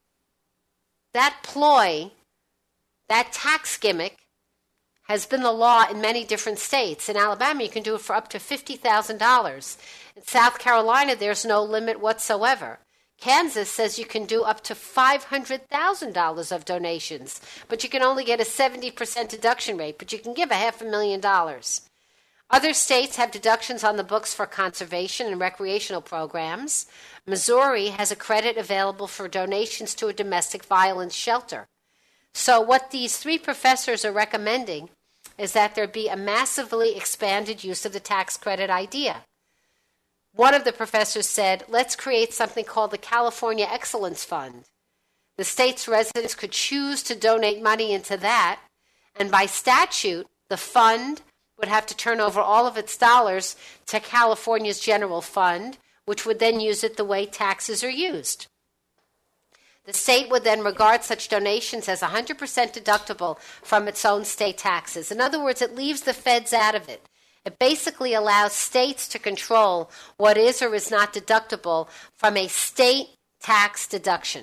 That ploy, that tax gimmick, has been the law in many different states. In Alabama, you can do it for up to fifty thousand dollars. In South Carolina, there's no limit whatsoever. Kansas says you can do up to five hundred thousand dollars of donations, but you can only get a seventy percent deduction rate, but you can give a half a million dollars. Other states have deductions on the books for conservation and recreational programs. Missouri has a credit available for donations to a domestic violence shelter. So what these three professors are recommending is that there be a massively expanded use of the tax credit idea. One of the professors said, let's create something called the California Excellence Fund. The state's residents could choose to donate money into that, and by statute, the fund would have to turn over all of its dollars to California's general fund, which would then use it the way taxes are used. The state would then regard such donations as one hundred percent deductible from its own state taxes. In other words, it leaves the feds out of it. It basically allows states to control what is or is not deductible from a state tax deduction.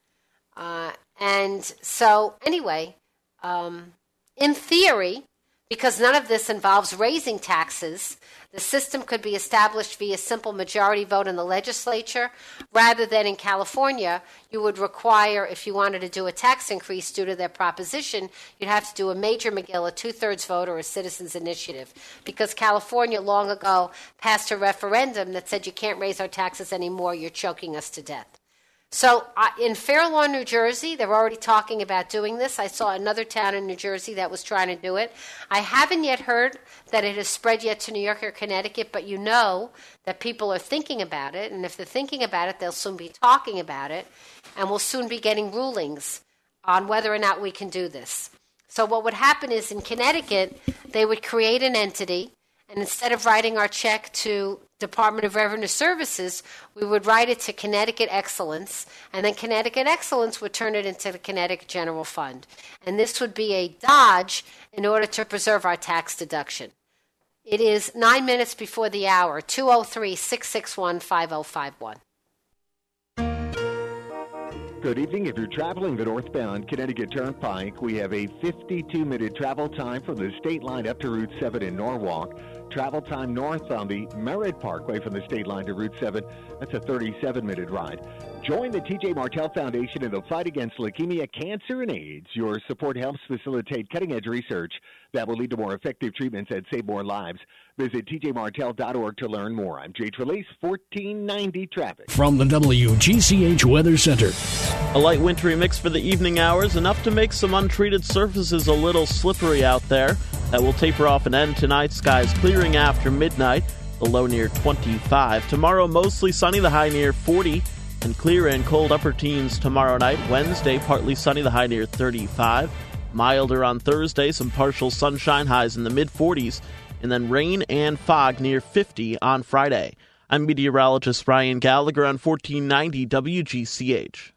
Uh, and so, anyway, um, in theory, Because none of this involves raising taxes, the system could be established via simple majority vote in the legislature, rather than in California, you would require, if you wanted to do a tax increase due to their proposition, you'd have to do a major McGill, a two-thirds vote, or a citizen's initiative. Because California long ago passed a referendum that said you can't raise our taxes anymore, you're choking us to death. So uh, in Fair Lawn, New Jersey, they're already talking about doing this. I saw another town in New Jersey that was trying to do it. I haven't yet heard that it has spread yet to New York or Connecticut, but you know that people are thinking about it. And if they're thinking about it, they'll soon be talking about it. And we'll soon be getting rulings on whether or not we can do this. So what would happen is in Connecticut, they would create an entity, and instead of writing our check to Department of Revenue Services, we would write it to Connecticut Excellence, and then Connecticut Excellence would turn it into the Connecticut General Fund. And this would be a dodge in order to preserve our tax deduction. It is nine minutes before the hour, two oh three, six six one, five oh five one.
Good evening. If you're traveling the northbound Connecticut Turnpike, we have a fifty-two minute travel time from the state line up to Route seven in Norwalk. Travel time north on the Merritt Parkway from the state line to Route seven, that's a thirty-seven minute ride. Join the T J Martell Foundation in the fight against leukemia, cancer, and AIDS. Your support helps facilitate cutting-edge research that will lead to more effective treatments and save more lives. Visit T J Martell dot org to learn more. I'm Jay Trelease, fourteen ninety Traffic.
From the W G C H Weather Center.
A light wintry mix for the evening hours, enough to make some untreated surfaces a little slippery out there. That will taper off and end tonight. Skies clearing after midnight, the low near twenty-five. Tomorrow, mostly sunny, the high near forty. And clear and cold upper teens tomorrow night. Wednesday, partly sunny, the high near thirty-five. Milder on Thursday, some partial sunshine, highs in the mid-forties. And then rain and fog near fifty on Friday. I'm meteorologist Ryan Gallagher on fourteen ninety W G C H.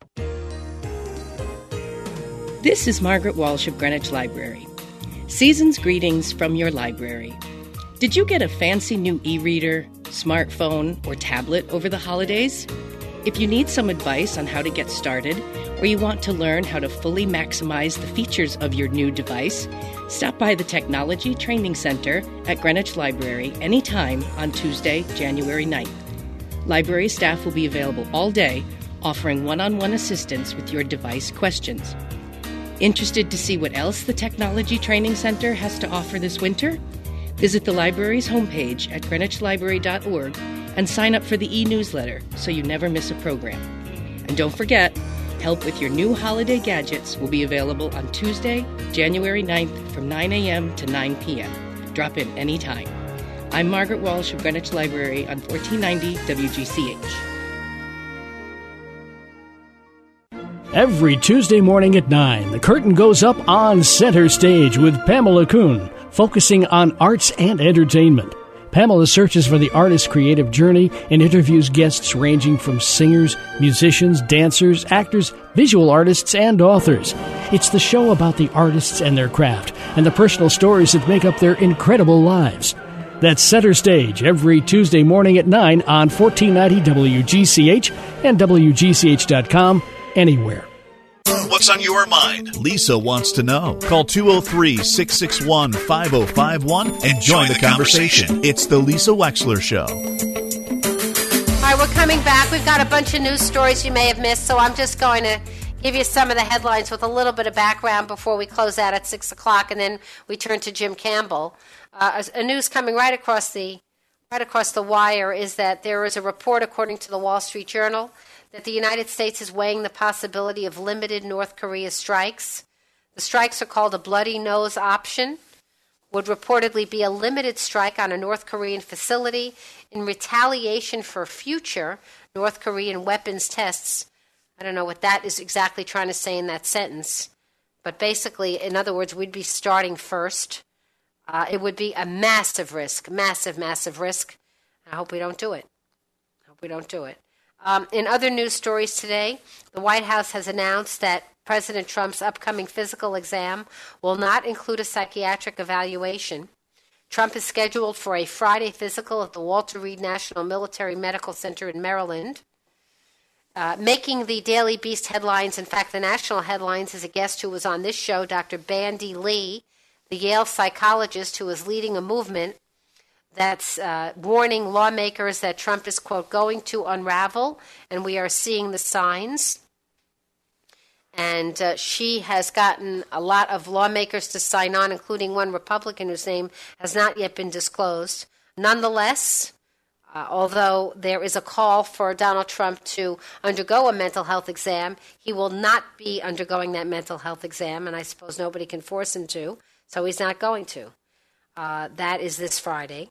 This is Margaret Walsh of Greenwich Library. Season's greetings from your library. Did you get a fancy new e-reader, smartphone, or tablet over the holidays? If you need some advice on how to get started, or you want to learn how to fully maximize the features of your new device, stop by the Technology Training Center at Greenwich Library anytime on Tuesday, January ninth. Library staff will be available all day, offering one-on-one assistance with your device questions. Interested to see what else the Technology Training Center has to offer this winter? Visit the library's homepage at greenwich library dot org and sign up for the e-newsletter so you never miss a program. And don't forget, help with your new holiday gadgets will be available on Tuesday, January ninth from nine a.m. to nine p.m. Drop in anytime. I'm Margaret Walsh of Greenwich Library on fourteen ninety W G C H.
Every Tuesday morning at nine, the curtain goes up on Center Stage with Pamela Kuhn, focusing on arts and entertainment. Pamela searches for the artist's creative journey and interviews guests ranging from singers, musicians, dancers, actors, visual artists, and authors. It's the show about the artists and their craft and the personal stories that make up their incredible lives. That's Center Stage every Tuesday morning at nine on fourteen ninety W G C H and W G C H dot com. Anywhere.
What's on your mind? Lisa wants to know. Call two oh three, six six one, five oh five one and join, join the, the conversation. conversation. It's the Lisa Wexler Show.
All right, we're coming back. We've got a bunch of news stories you may have missed, so I'm just going to give you some of the headlines with a little bit of background before we close out at six o'clock, and then we turn to Jim Campbell. Uh, a news coming right across the right across the wire is that there is a report, according to the Wall Street Journal, that the United States is weighing the possibility of limited North Korea strikes. The strikes are called a bloody nose option, would reportedly be a limited strike on a North Korean facility in retaliation for future North Korean weapons tests. I don't know what that is exactly trying to say in that sentence, but basically, in other words, we'd be starting first. Uh, it would be a massive risk, massive, massive risk. I hope we don't do it. I hope we don't do it. Um, in other news stories today, the White House has announced that President Trump's upcoming physical exam will not include a psychiatric evaluation. Trump is scheduled for a Friday physical at the Walter Reed National Military Medical Center in Maryland. Uh, making the Daily Beast headlines, in fact, the national headlines, is a guest who was on this show, Doctor Bandy Lee, the Yale psychologist who is leading a movement that's uh, warning lawmakers that Trump is, quote, going to unravel, and we are seeing the signs. And uh, she has gotten a lot of lawmakers to sign on, including one Republican whose name has not yet been disclosed. Nonetheless, uh, although there is a call for Donald Trump to undergo a mental health exam, he will not be undergoing that mental health exam, and I suppose nobody can force him to, so he's not going to. Uh, that is this Friday.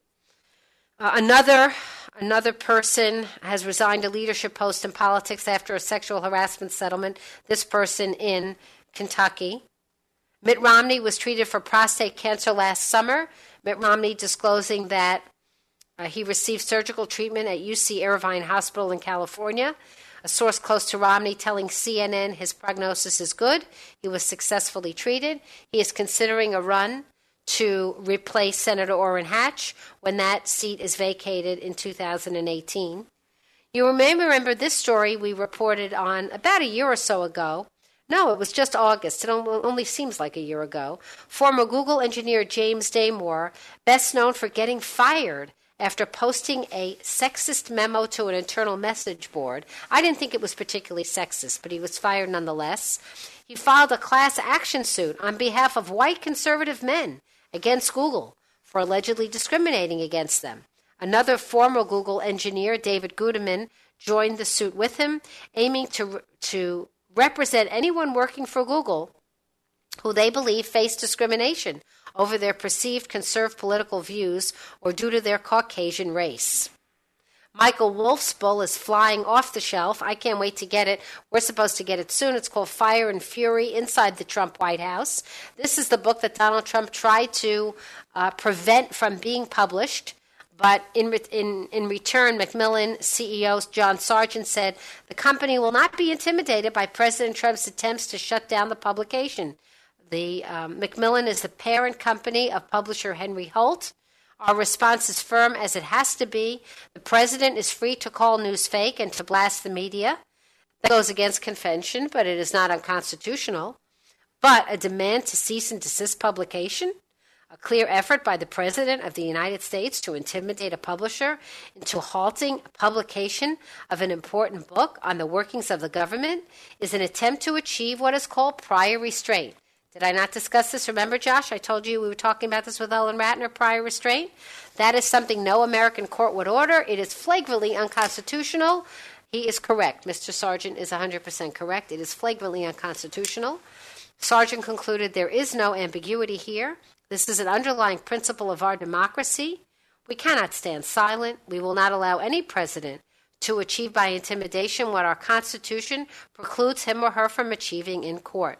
Uh, another another person has resigned a leadership post in politics after a sexual harassment settlement, this person in Kentucky. Mitt Romney was treated for prostate cancer last summer. Mitt Romney disclosing that uh, he received surgical treatment at U C Irvine Hospital in California. A source close to Romney telling C N N his prognosis is good. He was successfully treated. He is considering a run to replace Senator Orrin Hatch when that seat is vacated in two thousand eighteen. You may remember this story we reported on about a year or so ago. No, it was just August. It only seems like a year ago. Former Google engineer James Damore, best known for getting fired after posting a sexist memo to an internal message board. I didn't think it was particularly sexist, but he was fired nonetheless. He filed a class action suit on behalf of white conservative men against Google for allegedly discriminating against them. Another former Google engineer, David Guterman, joined the suit with him, aiming to to represent anyone working for Google who they believe face discrimination over their perceived conservative political views or due to their Caucasian race. Michael Wolff's book is flying off the shelf. I can't wait to get it. We're supposed to get it soon. It's called Fire and Fury Inside the Trump White House. This is the book that Donald Trump tried to uh, prevent from being published. But in, in, in return, Macmillan C E O John Sargent said the company will not be intimidated by President Trump's attempts to shut down the publication. The um, Macmillan is the parent company of publisher Henry Holt. Our response is firm as it has to be. The president is free to call news fake and to blast the media. That goes against convention, but it is not unconstitutional. But a demand to cease and desist publication, a clear effort by the President of the United States to intimidate a publisher into halting publication of an important book on the workings of the government, is an attempt to achieve what is called prior restraint. Did I not discuss this? Remember, Josh, I told you we were talking about this with Ellen Ratner, prior restraint? That is something no American court would order. It is flagrantly unconstitutional. He is correct. Mister Sargent is one hundred percent correct. It is flagrantly unconstitutional. Sargent concluded there is no ambiguity here. This is an underlying principle of our democracy. We cannot stand silent. We will not allow any president to achieve by intimidation what our Constitution precludes him or her from achieving in court.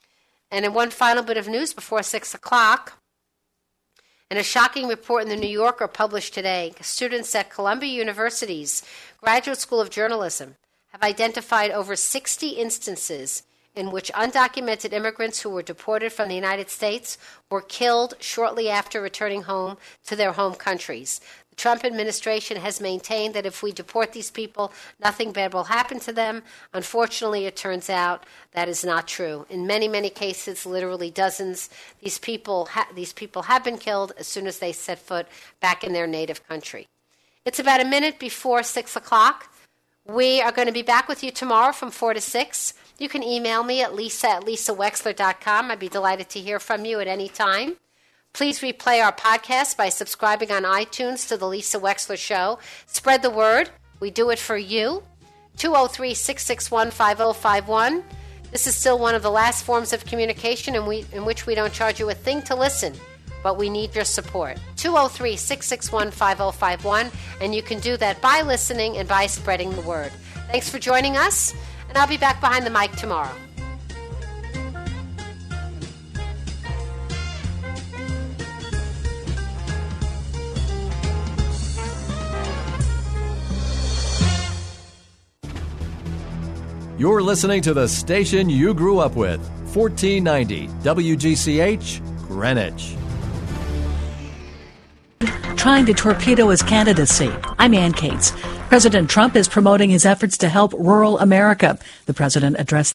And in one final bit of news before six o'clock, in a shocking report in the New Yorker published today, students at Columbia University's Graduate School of Journalism have identified over sixty instances in which undocumented immigrants who were deported from the United States were killed shortly after returning home to their home countries. The Trump administration has maintained that if we deport these people, nothing bad will happen to them. Unfortunately, it turns out that is not true. In many, many cases, literally dozens, these people ha- these people have been killed as soon as they set foot back in their native country. It's about a minute before six o'clock. We are going to be back with you tomorrow from four to six. You can email me at lisa at lisa wexler dot com. I'd be delighted to hear from you at any time. Please replay our podcast by subscribing on iTunes to The Lisa Wexler Show. Spread the word. We do it for you. two oh three, six six one, five oh five one. This is still one of the last forms of communication in, we, in which we don't charge you a thing to listen, but we need your support. two oh three, six six one, five oh five one, and you can do that by listening and by spreading the word. Thanks for joining us, and I'll be back behind the mic tomorrow.
You're listening to the station you grew up with, fourteen ninety W G C H, Greenwich.
Trying to torpedo his candidacy. I'm Ann Cates. President Trump is promoting his efforts to help rural America. The president addressed